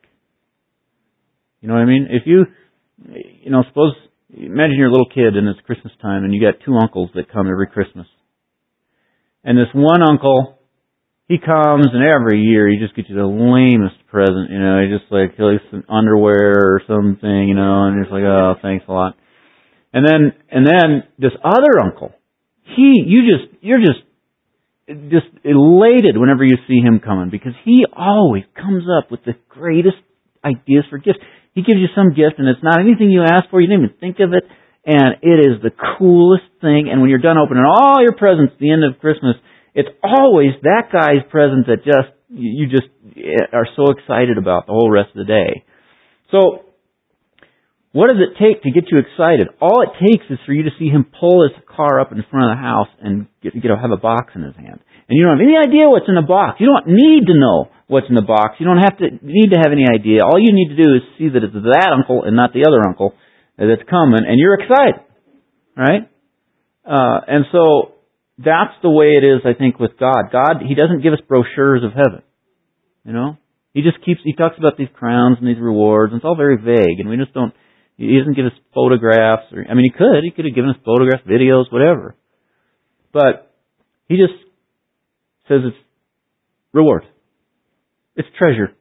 You know what I mean? If you, you know, suppose, imagine you're a little kid and it's Christmas time and you got two uncles that come every Christmas. And this one uncle, he comes and every year he just gets you the lamest present, you know, he just like, like some underwear or something, you know, and you're just like, oh, thanks a lot. And then, and then this other uncle, he, you just, you're just, just elated whenever you see him coming because he always comes up with the greatest ideas for gifts. He gives you some gift and it's not anything you asked for, you didn't even think of it, and it is the coolest thing. And when you're done opening all your presents at the end of Christmas, it's always that guy's present that just, you just are so excited about the whole rest of the day. So, what does it take to get you excited? All it takes is for you to see him pull his car up in front of the house and get, get have a box in his hand. And you don't have any idea what's in the box. You don't need to know what's in the box. You don't have to need to have any idea. All you need to do is see that it's that uncle and not the other uncle that's coming, and you're excited. Right? Uh, and so that's the way it is, I think, with God. God, He doesn't give us brochures of heaven. You know? He just keeps, He talks about these crowns and these rewards, and it's all very vague, and we just don't, He doesn't give us photographs. Or, I mean, He could. He could have given us photographs, videos, whatever. But He just says it's reward. It's treasure.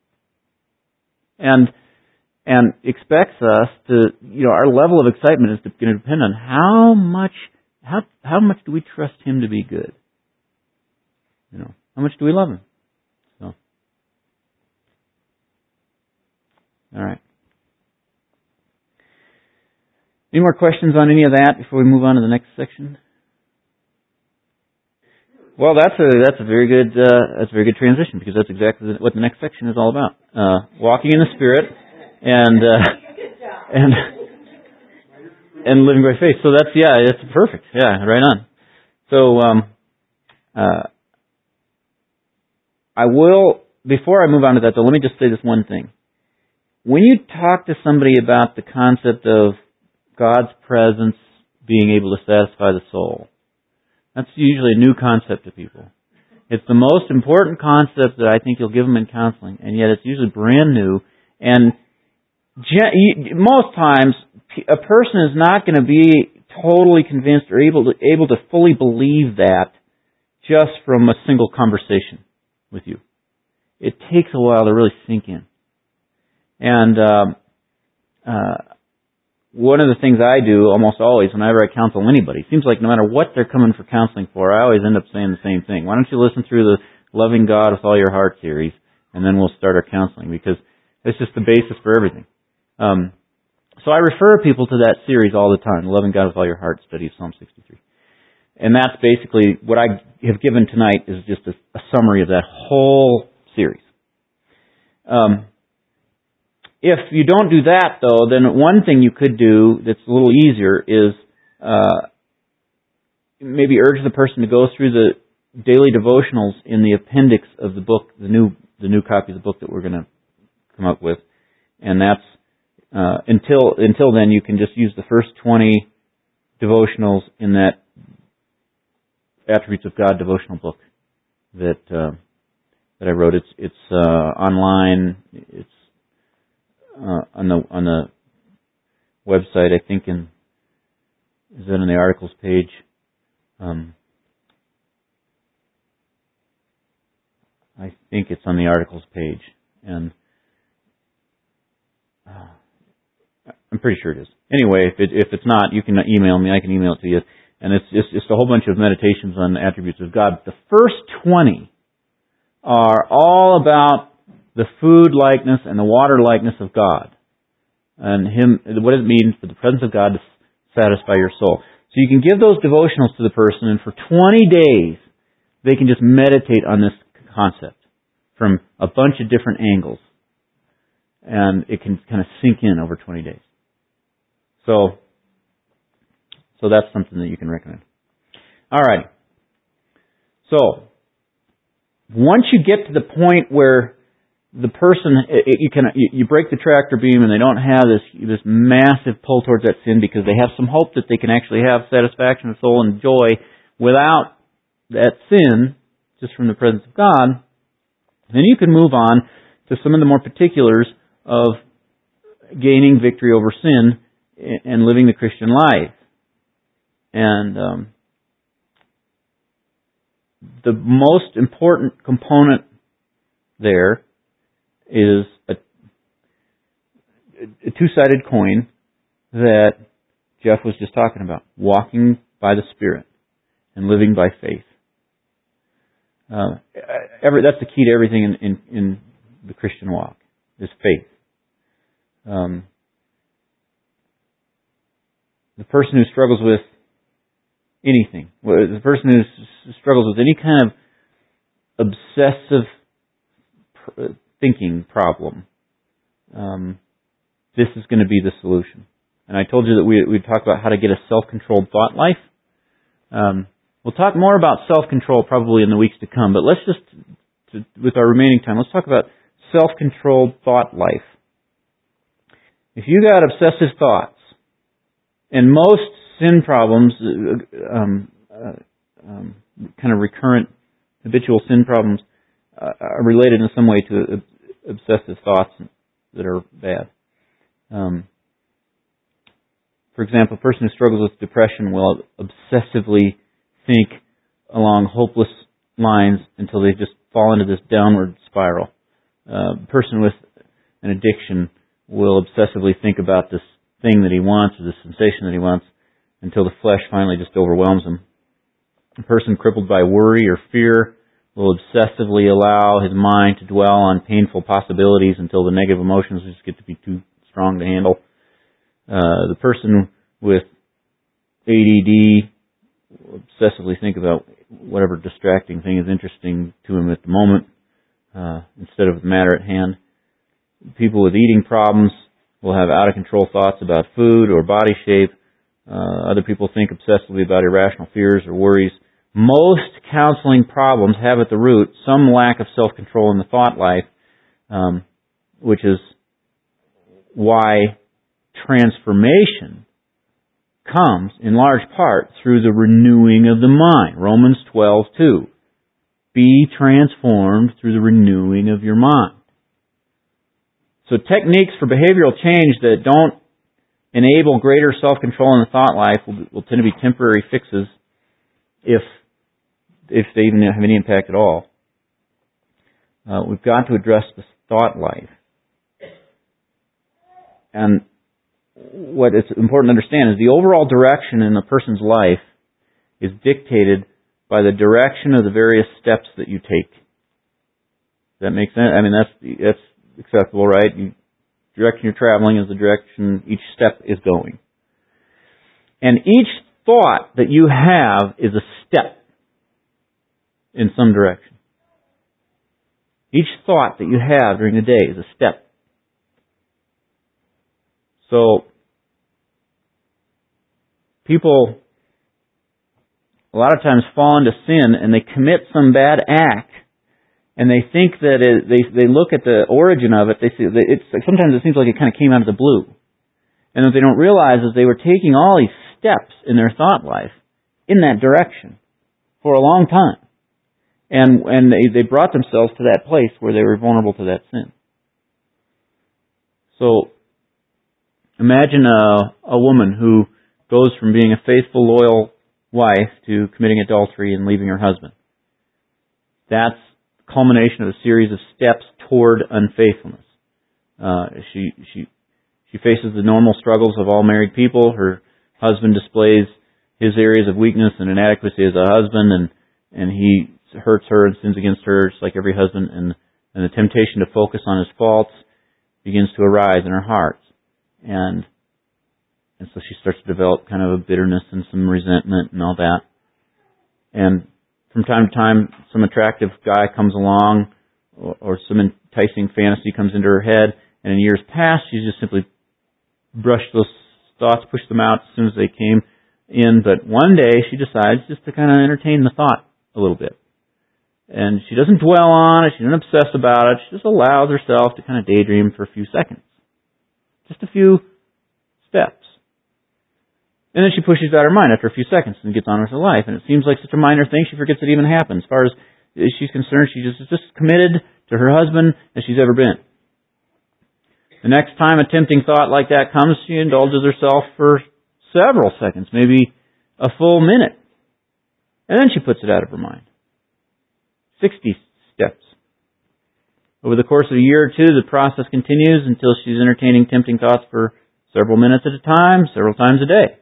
And and expects us to, you know, our level of excitement is going to depend on how much, how how much do we trust Him to be good? You know, how much do we love Him? So, all right. Any more questions on any of that before we move on to the next section? Well, that's a that's a very good uh, that's a very good transition because that's exactly what the next section is all about: uh, walking in the Spirit and uh, and and living by faith. So that's yeah, it's perfect. Yeah, right on. So um, uh, I will before I move on to that though, let me just say this one thing: when you talk to somebody about the concept of God's presence being able to satisfy the soul, that's usually a new concept to people. It's the most important concept that I think you'll give them in counseling, and yet it's usually brand new. And most times, a person is not going to be totally convinced or able to able to fully believe that just from a single conversation with you. It takes a while to really sink in. And um, uh, one of the things I do almost always whenever I counsel anybody, it seems like no matter what they're coming for counseling for, I always end up saying the same thing. Why don't you listen through the Loving God with All Your Heart series, and then we'll start our counseling, because it's just the basis for everything. Um, so I refer people to that series all the time, Loving God with All Your Heart, study of Psalm sixty-three. And that's basically what I have given tonight is just a, a summary of that whole series. Um, if you don't do that, though, then one thing you could do that's a little easier is uh, maybe urge the person to go through the daily devotionals in the appendix of the book, the new the new copy of the book that we're going to come up with, and that's uh, until until then you can just use the first twenty devotionals in that Attributes of God devotional book that uh, that I wrote. It's it's uh, online. It's uh, on the on the website. I think in is that in the articles page. Um, I think it's on the articles page. And uh, I'm pretty sure it is. Anyway, if, it, if it's not, you can email me. I can email it to you. And it's just it's a whole bunch of meditations on the attributes of God. The first twenty are all about the food likeness and the water likeness of God. And Him, what it means for the presence of God to satisfy your soul. So you can give those devotionals to the person, and for twenty days, they can just meditate on this concept from a bunch of different angles. And it can kind of sink in over twenty days. So, so that's something that you can recommend. All right. So, once you get to the point where the person, you can you break the tractor beam and they don't have this this massive pull towards that sin because they have some hope that they can actually have satisfaction of soul and joy without that sin, just from the presence of God, then you can move on to some of the more particulars of gaining victory over sin and living the Christian life. And um, the most important component there is a, a two-sided coin that Jeff was just talking about. Walking by the Spirit and living by faith. Uh, every, that's the key to everything in, in, in the Christian walk, is faith. Um, the person who struggles with anything, the person who struggles with any kind of obsessive pr- thinking problem, um, this is going to be the solution. And I told you that we we'd talk about how to get a self-controlled thought life. Um, we'll talk more about self-control probably in the weeks to come, but let's just, to, with our remaining time, let's talk about self-controlled thought life. If you got obsessive thoughts, and most sin problems, um, uh, um, kind of recurrent habitual sin problems, uh, are related in some way to obsessive thoughts that are bad. Um, for example, a person who struggles with depression will obsessively think along hopeless lines until they just fall into this downward spiral. Uh, a person with an addiction will obsessively think about this thing that he wants or this sensation that he wants until the flesh finally just overwhelms him. A person crippled by worry or fear will obsessively allow his mind to dwell on painful possibilities until the negative emotions just get to be too strong to handle. Uh, the person with A D D will obsessively think about whatever distracting thing is interesting to him at the moment uh, instead of the matter at hand. People with eating problems will have out-of-control thoughts about food or body shape. Uh, other people think obsessively about irrational fears or worries. Most counseling problems have at the root some lack of self-control in the thought life, um, which is why transformation comes in large part through the renewing of the mind. Romans twelve two. Be transformed through the renewing of your mind. So techniques for behavioral change that don't enable greater self-control in the thought life will, will tend to be temporary fixes if if they even have any impact at all. Uh, we've got to address the thought life. And what is important to understand is the overall direction in a person's life is dictated by the direction of the various steps that you take. Does that make sense? I mean, that's that's acceptable, right? The direction you're traveling is the direction each step is going. And each thought that you have is a step in some direction. Each thought that you have during the day is a step. So, people a lot of times fall into sin and they commit some bad act and they think that it, they they look at the origin of it. They see it's sometimes it seems like it kind of came out of the blue, and what they don't realize is they were taking all these steps in their thought life in that direction for a long time, and and they they brought themselves to that place where they were vulnerable to that sin. So imagine a a woman who goes from being a faithful, loyal wife to committing adultery and leaving her husband. That's culmination of a series of steps toward unfaithfulness. Uh, she she she faces the normal struggles of all married people. Her husband displays his areas of weakness and inadequacy as a husband, and and he hurts her and sins against her, just like every husband. And and the temptation to focus on his faults begins to arise in her heart, and and so she starts to develop kind of a bitterness and some resentment and all that. And from time to time, some attractive guy comes along, or, or some enticing fantasy comes into her head, and in years past, she's just simply brushed those thoughts, pushed them out as soon as they came in. But one day, she decides just to kind of entertain the thought a little bit. And she doesn't dwell on it, she doesn't obsess about it, she just allows herself to kind of daydream for a few seconds. Just a few steps. And then she pushes out her mind after a few seconds and gets on with her life. And it seems like such a minor thing, she forgets it even happened. As far as she's concerned, she's just, just committed to her husband as she's ever been. The next time a tempting thought like that comes, she indulges herself for several seconds, maybe a full minute. And then she puts it out of her mind. Sixty steps. Over the course of a year or two, the process continues until she's entertaining tempting thoughts for several minutes at a time, several times a day.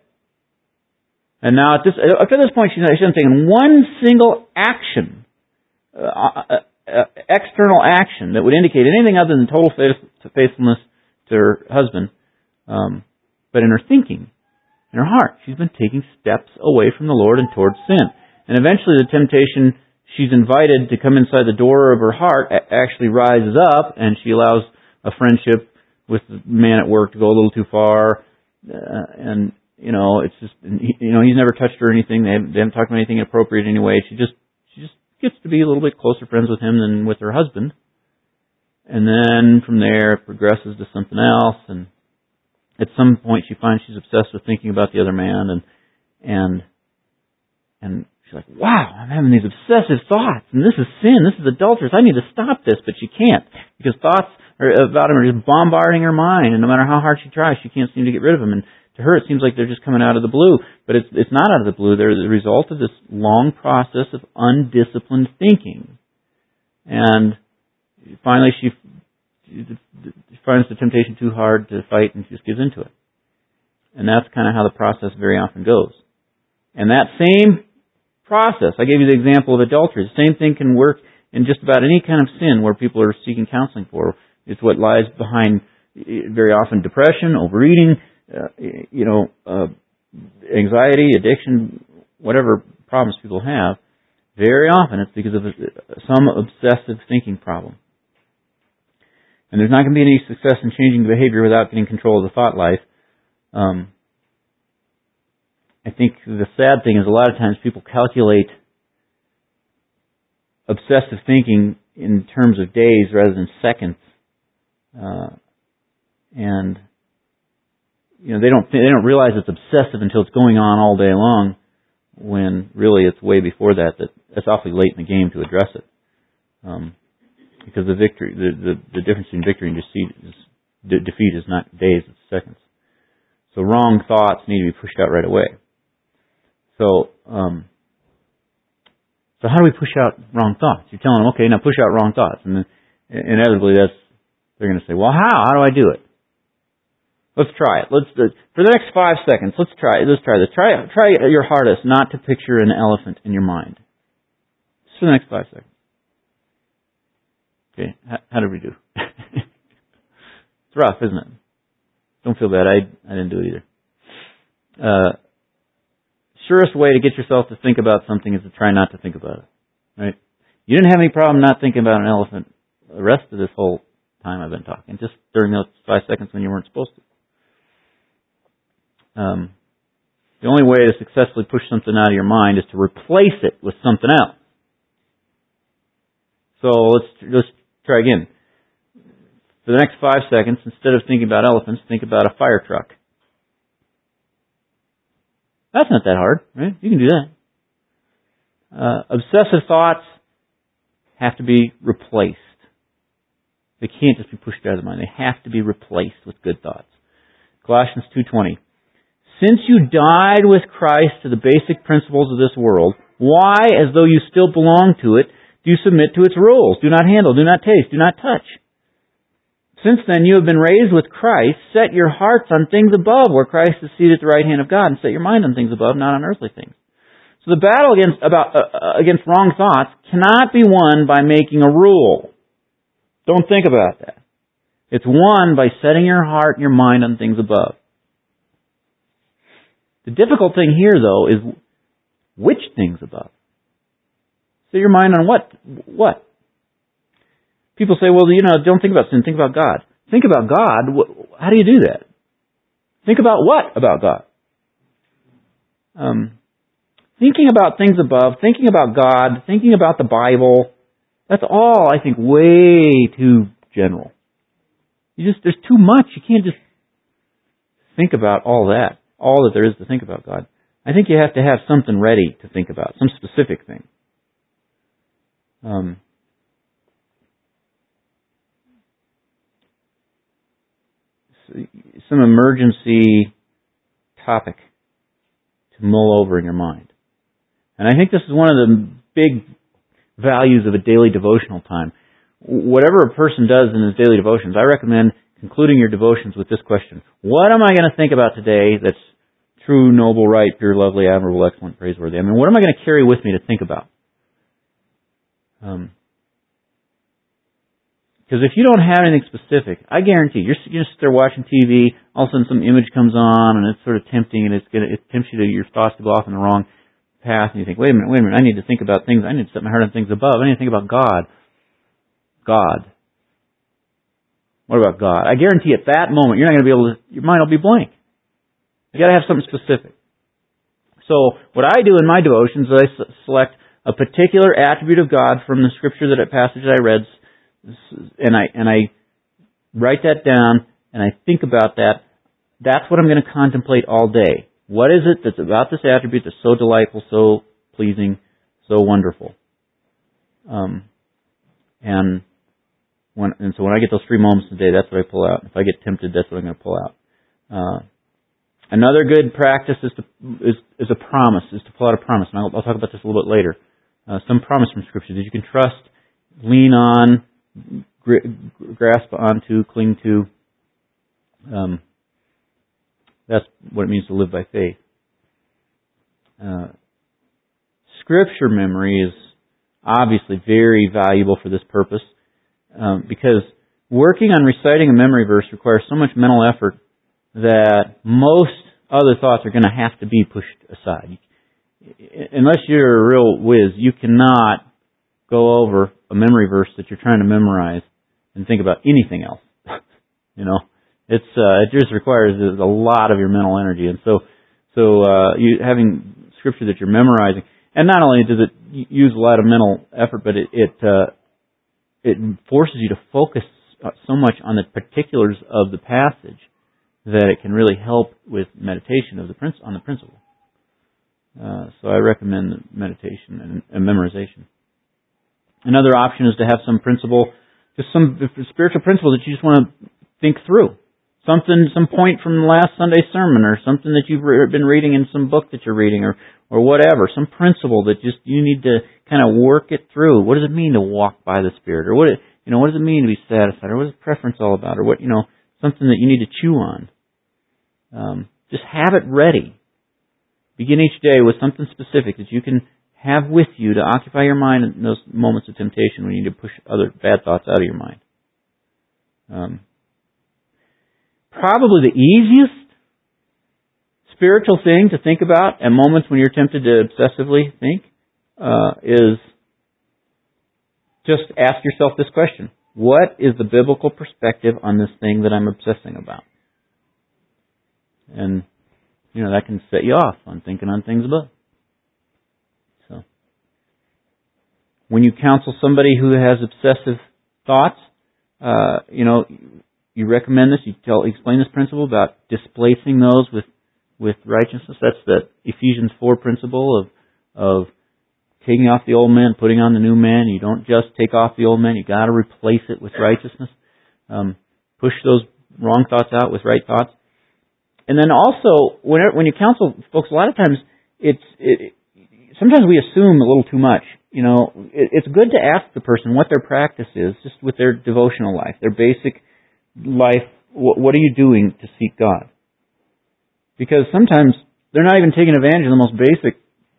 And now, at this, up to this point, she's not, she hasn't taken one single action, uh, uh, uh, external action that would indicate anything other than total faith, faithfulness to her husband. Um, but in her thinking, in her heart, she's been taking steps away from the Lord and towards sin. And eventually, the temptation she's invited to come inside the door of her heart actually rises up, and she allows a friendship with the man at work to go a little too far, uh, and you know, it's just, you know, he's never touched her or anything. They haven't, they haven't talked about anything inappropriate anyway. She just, she just gets to be a little bit closer friends with him than with her husband. And then from there, it progresses to something else. And at some point, she finds she's obsessed with thinking about the other man, and and and she's like, "Wow, I'm having these obsessive thoughts, and this is sin. This is adulterous. I need to stop this," but she can't, because thoughts are, about him are just bombarding her mind, and no matter how hard she tries, she can't seem to get rid of them. And to her, it seems like they're just coming out of the blue. But it's it's not out of the blue. They're the result of this long process of undisciplined thinking. And finally, she, she finds the temptation too hard to fight and just gives into it. And that's kind of how the process very often goes. And that same process, I gave you the example of adultery. The same thing can work in just about any kind of sin where people are seeking counseling for. It's what lies behind very often depression, overeating, Uh, you know, uh, anxiety, addiction, whatever problems people have. Very often it's because of a, some obsessive thinking problem. And there's not going to be any success in changing behavior without getting control of the thought life. Um, I think the sad thing is a lot of times people calculate obsessive thinking in terms of days rather than seconds. Uh, and You know, they don't they don't realize it's obsessive until it's going on all day long, when really it's way before that. That it's awfully late in the game to address it, um, because the victory, the, the the difference between victory and defeat is de- defeat is not days, it's seconds. So wrong thoughts need to be pushed out right away. So, um, so how do we push out wrong thoughts? You're telling them, okay, now push out wrong thoughts, and then inevitably that's they're going to say, well, how? How do I do it? Let's try it. Let's do, for the next five seconds. Let's try. Let's try this. Try try your hardest not to picture an elephant in your mind. Just for the next five seconds. Okay. How, how did we do? It's rough, isn't it? Don't feel bad. I I didn't do it either. Uh, surest way to get yourself to think about something is to try not to think about it. Right? You didn't have any problem not thinking about an elephant the rest of this whole time I've been talking. Just during those five seconds when you weren't supposed to. Um, the only way to successfully push something out of your mind is to replace it with something else. So let's let's try again. For the next five seconds, instead of thinking about elephants, think about a fire truck. That's not that hard, right? You can do that. Uh, obsessive thoughts have to be replaced. They can't just be pushed out of the mind. They have to be replaced with good thoughts. Colossians two twenty. Since you died with Christ to the basic principles of this world, why, as though you still belong to it, Do you submit to its rules? Do not handle, do not taste, do not touch. Since then you have been raised with Christ, set your hearts on things above, where Christ is seated at the right hand of God, and set your mind on things above, not on earthly things. So the battle against about uh, against wrong thoughts cannot be won by making a rule. Don't think about that. It's won by setting your heart and your mind on things above. The difficult thing here, though, is which things above? Set your mind on what? What? People say, well, you know, don't think about sin, think about God. Think about God? How do you do that? Think about what about God? Um, thinking about things above, thinking about God, thinking about the Bible, that's all, I think, way too general. You just, there's too much. You can't just think about all that, all that there is to think about God. I think you have to have something ready to think about, some specific thing. Um, some emergency topic to mull over in your mind. And I think this is one of the big values of a daily devotional time. Whatever a person does in his daily devotions, I recommend concluding your devotions with this question. What am I going to think about today that's true, noble, right, pure, lovely, admirable, excellent, praiseworthy? I mean, what am I going to carry with me to think about? Um, Because if you don't have anything specific, I guarantee you're you're just there watching T V. All of a sudden, some image comes on, and it's sort of tempting, and it's gonna it tempts you to your thoughts to go off in the wrong path. And you think, wait a minute, wait a minute, I need to think about things. I need to set my heart on things above. I need to think about God. God. What about God? I guarantee at that moment you're not going to be able to. Your mind will be blank. You got to have something specific. So what I do in my devotions is I select a particular attribute of God from the scripture that passage that I read. And I and I write that down, and I think about that. That's what I'm going to contemplate all day. What is it that's about this attribute that's so delightful, so pleasing, so wonderful? Um, and when and so when I get those three moments a day, that's what I pull out. If I get tempted, that's what I'm going to pull out. Uh, another good practice is to is is a promise, is to pull out a promise, and I'll, I'll talk about this a little bit later. Uh, some promise from Scripture that you can trust, lean on, grasp onto, cling to. Um, that's what it means to live by faith. Uh, scripture memory is obviously very valuable for this purpose um, because working on reciting a memory verse requires so much mental effort that most other thoughts are going to have to be pushed aside. Unless you're a real whiz, you cannot go over a memory verse that you're trying to memorize and think about anything else. you know, it's uh, it just requires a lot of your mental energy, and so so uh, you having scripture that you're memorizing, and not only does it use a lot of mental effort, but it it, uh, it forces you to focus so much on the particulars of the passage that it can really help with meditation of the princ- on the principle. Uh, so I recommend meditation and, and memorization. Another option is to have some principle, just some spiritual principle that you just want to think through. Something, some point from last Sunday's sermon, or something that you've re- been reading in some book that you're reading, or, or whatever. Some principle that just you need to kind of work it through. What does it mean to walk by the Spirit? Or what, you know, what does it mean to be satisfied? Or what is preference all about? Or what, you know, something that you need to chew on. Um, just have it ready. Begin each day with something specific that you can have with you to occupy your mind in those moments of temptation when you need to push other bad thoughts out of your mind. Um, probably the easiest spiritual thing to think about at moments when you're tempted to obsessively think uh, is just ask yourself this question. What is the biblical perspective on this thing that I'm obsessing about? And, you know, that can set you off on thinking on things above. So, when you counsel somebody who has obsessive thoughts, uh, you know, you recommend this, you tell, explain this principle about displacing those with, with righteousness. That's the Ephesians four principle of, of taking off the old man, putting on the new man. You don't just take off the old man, you got to replace it with righteousness. Um, push those wrong thoughts out with right thoughts. And then also, when when you counsel folks, a lot of times it's it, sometimes we assume a little too much. You know, it, it's good to ask the person what their practice is, just with their devotional life, their basic life. What, what are you doing to seek God? Because sometimes they're not even taking advantage of the most basic,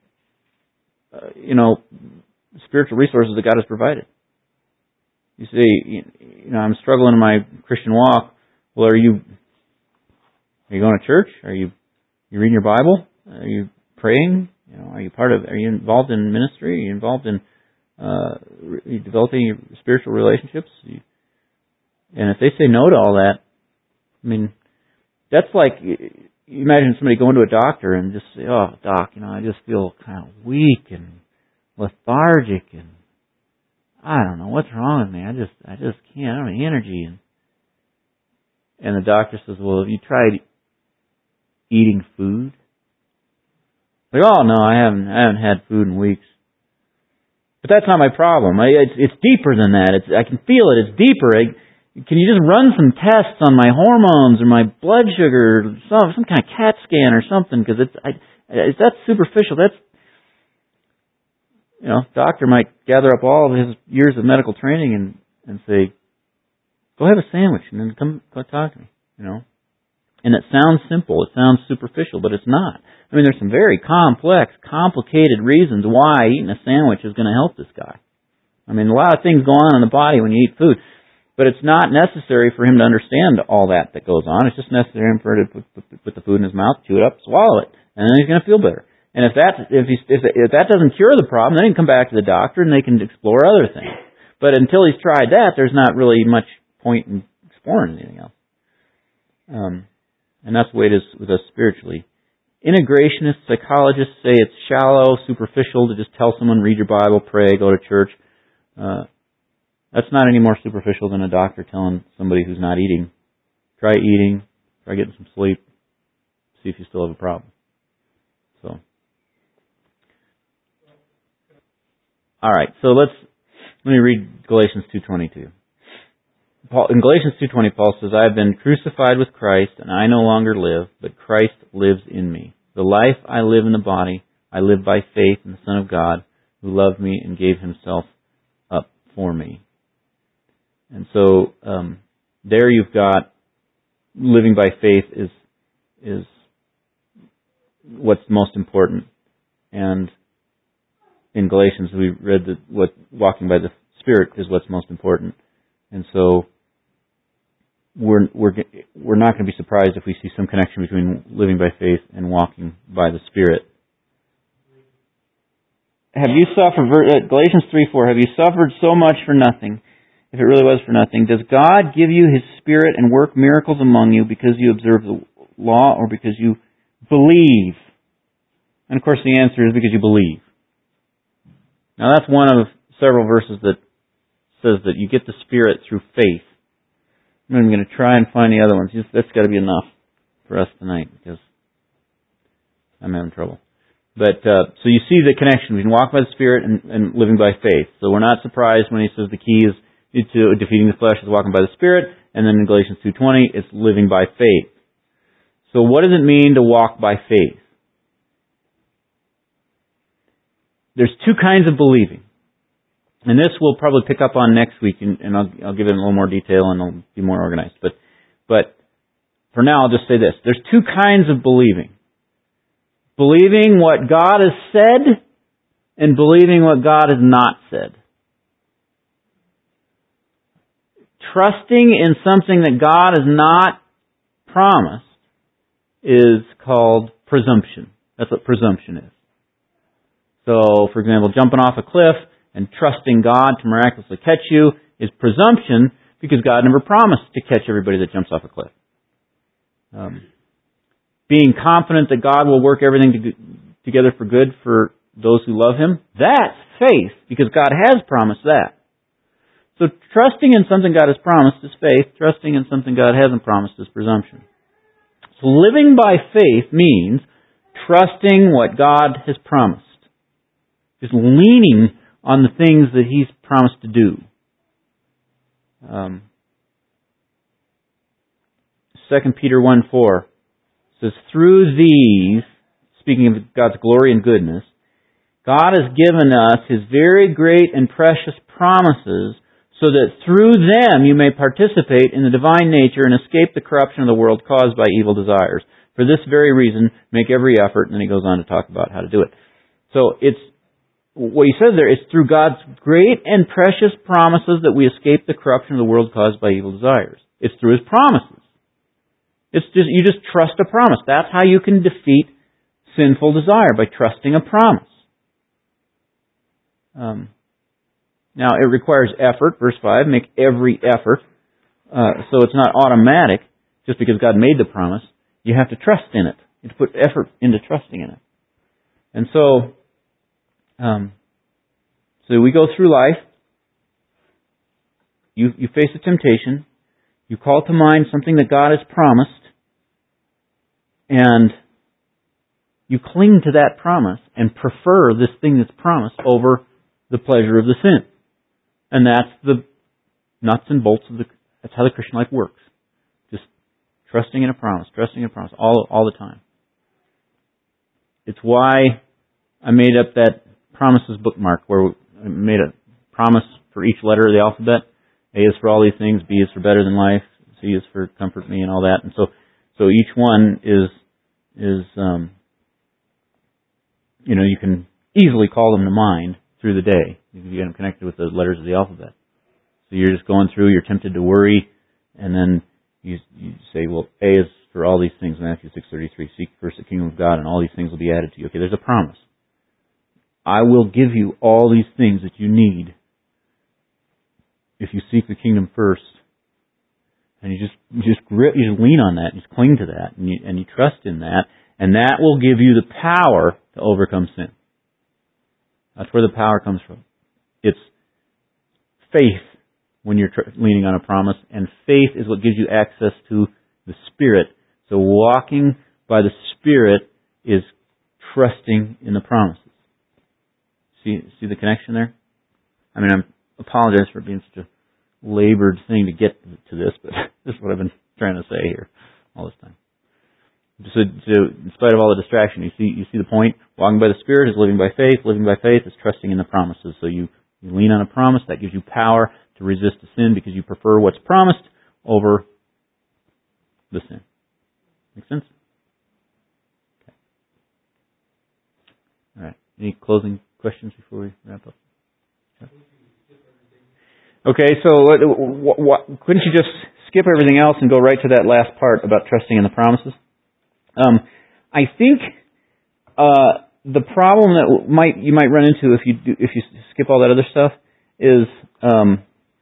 uh, you know, spiritual resources that God has provided. You say, you know, I'm struggling in my Christian walk. Well, are you are you going to church? Are you you reading your Bible? Are you praying? You know, are you part of? Are you involved in ministry? Are you involved in uh, re- developing spiritual relationships? You, and if they say no to all that, I mean, that's like, you imagine somebody going to a doctor and just say, "Oh, doc, you know, I just feel kind of weak and lethargic, and I don't know what's wrong with me. I just, I just can't. I don't have any energy." And and the doctor says, "Well, have you tried eating food?" Like, "Oh no, I haven't. I haven't had food in weeks." But that's not my problem. I, it's, it's deeper than that. It's, I can feel it. It's deeper. I, can you just run some tests on my hormones or my blood sugar, or some some kind of CAT scan or something? Because it's, I, it's that's superficial. That's, you know, doctor might gather up all of his years of medical training and and say, "Go have a sandwich and then come go talk to me." You know, and it sounds simple. It sounds superficial, but it's not. I mean, there's some very complex, complicated reasons why eating a sandwich is going to help this guy. I mean, a lot of things go on in the body when you eat food. But it's not necessary for him to understand all that that goes on. It's just necessary for him to put, put, put the food in his mouth, chew it up, swallow it, and then he's going to feel better. And if that if, he's, if if that doesn't cure the problem, then he can come back to the doctor and they can explore other things. But until he's tried that, there's not really much point in exploring anything else. Um, and that's the way it is with us spiritually. Integrationists, psychologists say it's shallow, superficial to just tell someone, read your Bible, pray, go to church. Uh, That's not any more superficial than a doctor telling somebody who's not eating, try eating, try getting some sleep, see if you still have a problem. So, all right. So let's let me read Galatians two twenty-two. Paul, in Galatians two twenty, Paul says, "I have been crucified with Christ, and I no longer live, but Christ lives in me. The life I live in the body, I live by faith in the Son of God, who loved me and gave Himself up for me." And so um, there you've got living by faith is is what's most important. And in Galatians we read that what walking by the Spirit is what's most important. And so we're we're we're not going to be surprised if we see some connection between living by faith and walking by the Spirit. Have you suffered? Galatians three four. Have you suffered so much for nothing? If it really was for nothing, does God give you His Spirit and work miracles among you because you observe the law or because you believe? And of course the answer is because you believe. Now that's one of several verses that says that you get the Spirit through faith. I'm not even going to try and find the other ones. That's got to be enough for us tonight because I'm having trouble. But, uh, so you see the connection between walking by the Spirit and, and living by faith. So we're not surprised when he says the key is to defeating the flesh is walking by the Spirit, and then in Galatians two twenty, it's living by faith. So what does it mean to walk by faith? There's two kinds of believing. And this we'll probably pick up on next week, and, and I'll, I'll give it in a little more detail and I'll be more organized. But, but for now, I'll just say this. There's two kinds of believing. Believing what God has said and believing what God has not said. Trusting in something that God has not promised is called presumption. That's what presumption is. So, for example, jumping off a cliff and trusting God to miraculously catch you is presumption because God never promised to catch everybody that jumps off a cliff. Um, being confident that God will work everything to, together for good for those who love Him, that's faith because God has promised that. So trusting in something God has promised is faith. Trusting in something God hasn't promised is presumption. So living by faith means trusting what God has promised. Just leaning on the things that He's promised to do. Um, Second Peter one four says, "Through these," speaking of God's glory and goodness, God has given us His very great and precious promises so that through them you may participate in the divine nature and escape the corruption of the world caused by evil desires. For this very reason, make every effort, and then he goes on to talk about how to do it. So it's, what he says there is through God's great and precious promises that we escape the corruption of the world caused by evil desires. It's through His promises. It's just, you just trust a promise. That's how you can defeat sinful desire, by trusting a promise. Um, now, it requires effort. Verse five, make every effort. Uh, so it's not automatic, just because God made the promise. You have to trust in it. You have to put effort into trusting in it. And so, um, so we go through life. You, you face a temptation. You call to mind something that God has promised. And you cling to that promise and prefer this thing that's promised over the pleasure of the sin. And that's the nuts and bolts of the, that's how the Christian life works. Just trusting in a promise, trusting in a promise, all, all the time. It's why I made up that promises bookmark, where I made a promise for each letter of the alphabet. A is for all these things, B is for better than life, C is for comfort me, and all that. And so, so each one is, is, um, you know, you can easily call them to mind through the day. You can get them connected with the letters of the alphabet. So you're just going through, you're tempted to worry, and then you, you say, well, A is for all these things, Matthew six thirty-three, seek first the kingdom of God, and all these things will be added to you. Okay, there's a promise. I will give you all these things that you need if you seek the kingdom first. And you just you just grip, you just lean on that, you just cling to that, and you, and you trust in that, and that will give you the power to overcome sin. That's where the power comes from. It's faith when you're tr- leaning on a promise, and faith is what gives you access to the Spirit. So walking by the Spirit is trusting in the promises. See, see the connection there? I mean, I apologize for being such a labored thing to get to this, but this is what I've been trying to say here all this time. So, so in spite of all the distraction, you see, you see the point. Walking by the Spirit is living by faith. Living by faith is trusting in the promises. So you, you lean on a promise that gives you power to resist the sin because you prefer what's promised over the sin. Make sense? Okay. All right. Any closing questions before we wrap up? Yeah. Okay, so what, what, couldn't you just skip everything else and go right to that last part about trusting in the promises? Um, I think uh, the problem that might you might run into if you do, if you skip all that other stuff is um,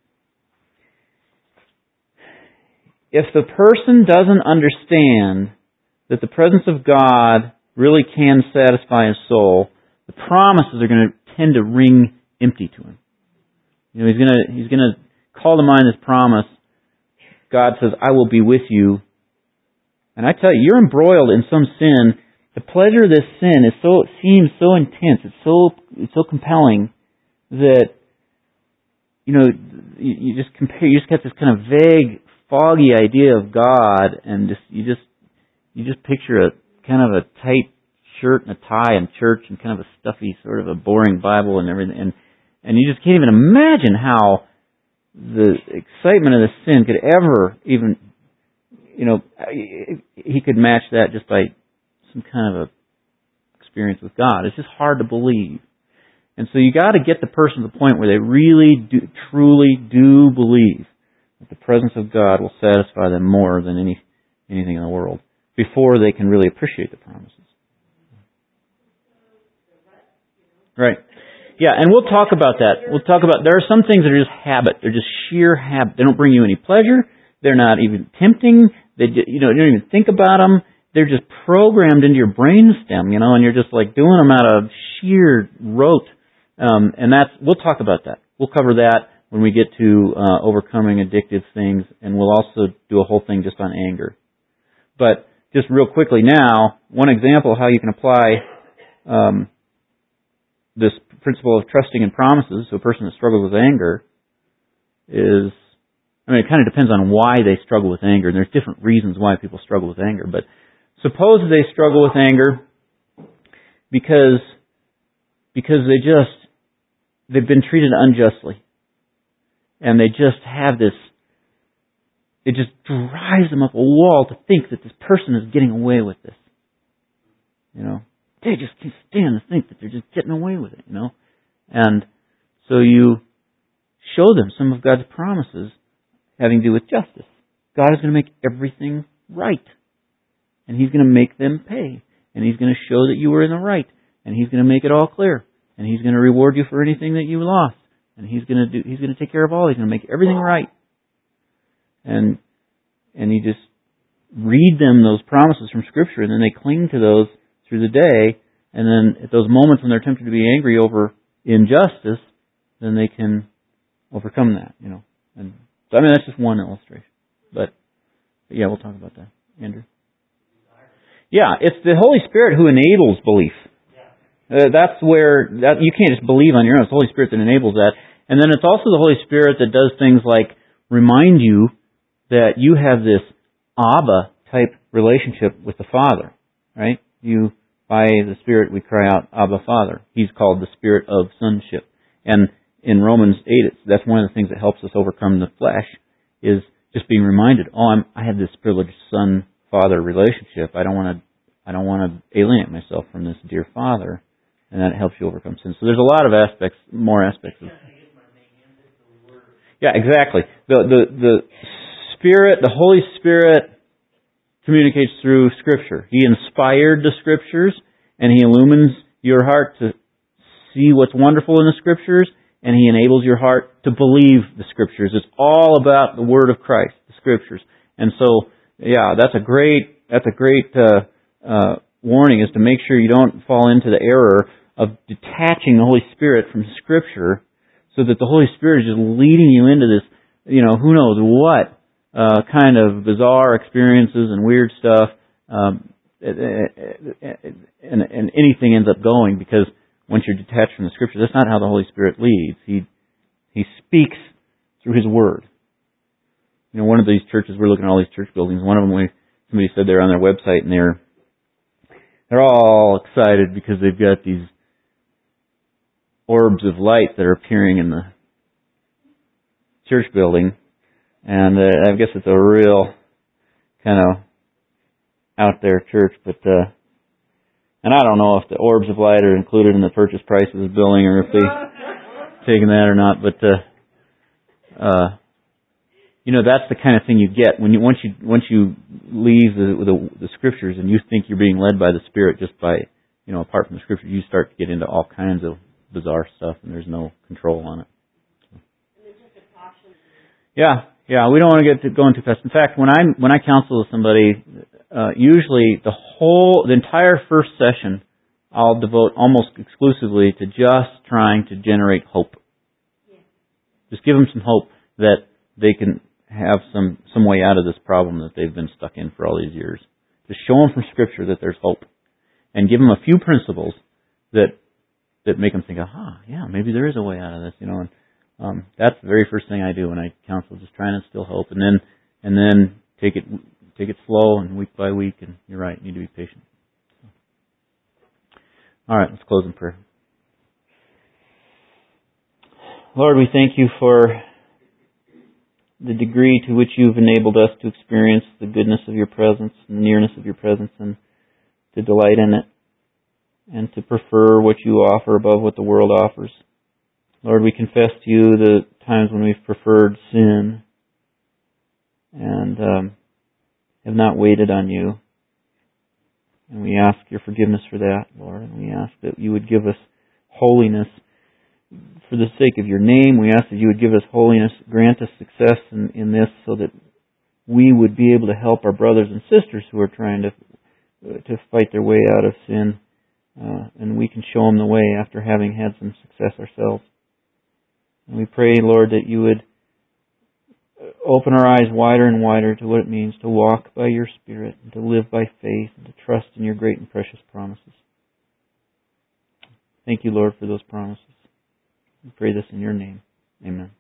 if the person doesn't understand that the presence of God really can satisfy his soul, the promises are going to tend to ring empty to him. You know, he's going to he's going to call to mind this promise. God says, "I will be with you." And I tell you, you're embroiled in some sin. The pleasure of this sin is so, it seems so intense. It's so, it's so compelling that, you know, you, you just compare, you just get this kind of vague, foggy idea of God, and just, you just, you just picture a kind of a tight shirt and a tie in church and kind of a stuffy, sort of a boring Bible and everything, and, and you just can't even imagine how the excitement of the sin could ever even, you know, he could match that just by some kind of a experience with God. It's just hard to believe. And so you got to get the person to the point where they really do, truly do believe that the presence of God will satisfy them more than any anything in the world before they can really appreciate the promises. Right. Yeah, and we'll talk about that. We'll talk about, there are some things that are just habit. They're just sheer habit. They don't bring you any pleasure. They're not even tempting. They, you know, you don't even think about them. They're just programmed into your brainstem, you know, and you're just like doing them out of sheer rote. Um, and that's, we'll talk about that. We'll cover that when we get to uh, overcoming addictive things, and we'll also do a whole thing just on anger. But just real quickly now, one example of how you can apply um, this principle of trusting in promises to a person that struggles with anger is, I mean, it kind of depends on why they struggle with anger, and there's different reasons why people struggle with anger. But suppose they struggle with anger because because they just, they've been treated unjustly. And they just have this, it just drives them up a wall to think that this person is getting away with this. You know, they just can't stand to think that they're just getting away with it, you know. And so you show them some of God's promises having to do with justice. God is going to make everything right. And He's going to make them pay. And He's going to show that you were in the right. And He's going to make it all clear. And He's going to reward you for anything that you lost. And He's going to do, He's going to take care of all. He's going to make everything right. And, and you just read them those promises from Scripture, and then they cling to those through the day. And then at those moments when they're tempted to be angry over injustice, then they can overcome that, you know. And so, I mean, that's just one illustration. But, but yeah, we'll talk about that. Andrew? Yeah, it's the Holy Spirit who enables belief. Uh, that's where, that you can't just believe on your own. It's the Holy Spirit that enables that. And then it's also the Holy Spirit that does things like remind you that you have this Abba-type relationship with the Father, right? You, by the Spirit, we cry out, Abba, Father. He's called the Spirit of sonship. And in Romans eight, it's, that's one of the things that helps us overcome the flesh, is just being reminded, oh, I'm, I have this privileged son-father relationship. I don't want to, I don't want to alienate myself from this dear Father. And that helps you overcome sin. So there's a lot of aspects, more aspects of. Yeah, exactly. The the the Spirit, the Holy Spirit, communicates through Scripture. He inspired the Scriptures, and He illumines your heart to see what's wonderful in the Scriptures, and He enables your heart to believe the Scriptures. It's all about the Word of Christ, the Scriptures. And so, yeah, that's a great that's a great uh, uh, warning, is to make sure you don't fall into the error of detaching the Holy Spirit from Scripture, so that the Holy Spirit is just leading you into this, you know, who knows what uh, kind of bizarre experiences and weird stuff, um, and, and anything ends up going, because once you're detached from the Scripture, that's not how the Holy Spirit leads. He He speaks through His Word. You know, one of these churches, we're looking at all these church buildings. One of them, we, somebody said they're on their website, and they're they're all excited because they've got these orbs of light that are appearing in the church building, and uh, I guess it's a real kind of out there church, but uh, and I don't know if the orbs of light are included in the purchase price of the building, or if they've taken that or not, but uh, uh, you know, that's the kind of thing you get when you once you once you leave the, the the Scriptures and you think you're being led by the Spirit just by, you know, apart from the Scriptures, you start to get into all kinds of bizarre stuff, and there's no control on it. So. Yeah, yeah, we don't want to get to going too fast. In fact, when I when I counsel somebody, uh, usually the whole, the entire first session, I'll devote almost exclusively to just trying to generate hope. Yeah. Just give them some hope that they can have some some way out of this problem that they've been stuck in for all these years. Just show them from Scripture that there's hope, and give them a few principles that. that make them think, aha, yeah, maybe there is a way out of this, you know. And um, that's the very first thing I do when I counsel, just trying to instill hope, and then and then take it take it slow and week by week. And you're right, you need to be patient. So. All right, let's close in prayer. Lord, we thank You for the degree to which You've enabled us to experience the goodness of Your presence, and the nearness of Your presence, and to delight in it, and to prefer what You offer above what the world offers. Lord, we confess to You the times when we've preferred sin and um, have not waited on You. And we ask Your forgiveness for that, Lord. And we ask that You would give us holiness for the sake of Your name. We ask that You would give us holiness, grant us success in, in this, so that we would be able to help our brothers and sisters who are trying to to fight their way out of sin. Uh, and we can show them the way after having had some success ourselves. And we pray, Lord, that You would open our eyes wider and wider to what it means to walk by Your Spirit, and to live by faith, and to trust in Your great and precious promises. Thank You, Lord, for those promises. We pray this in Your name. Amen.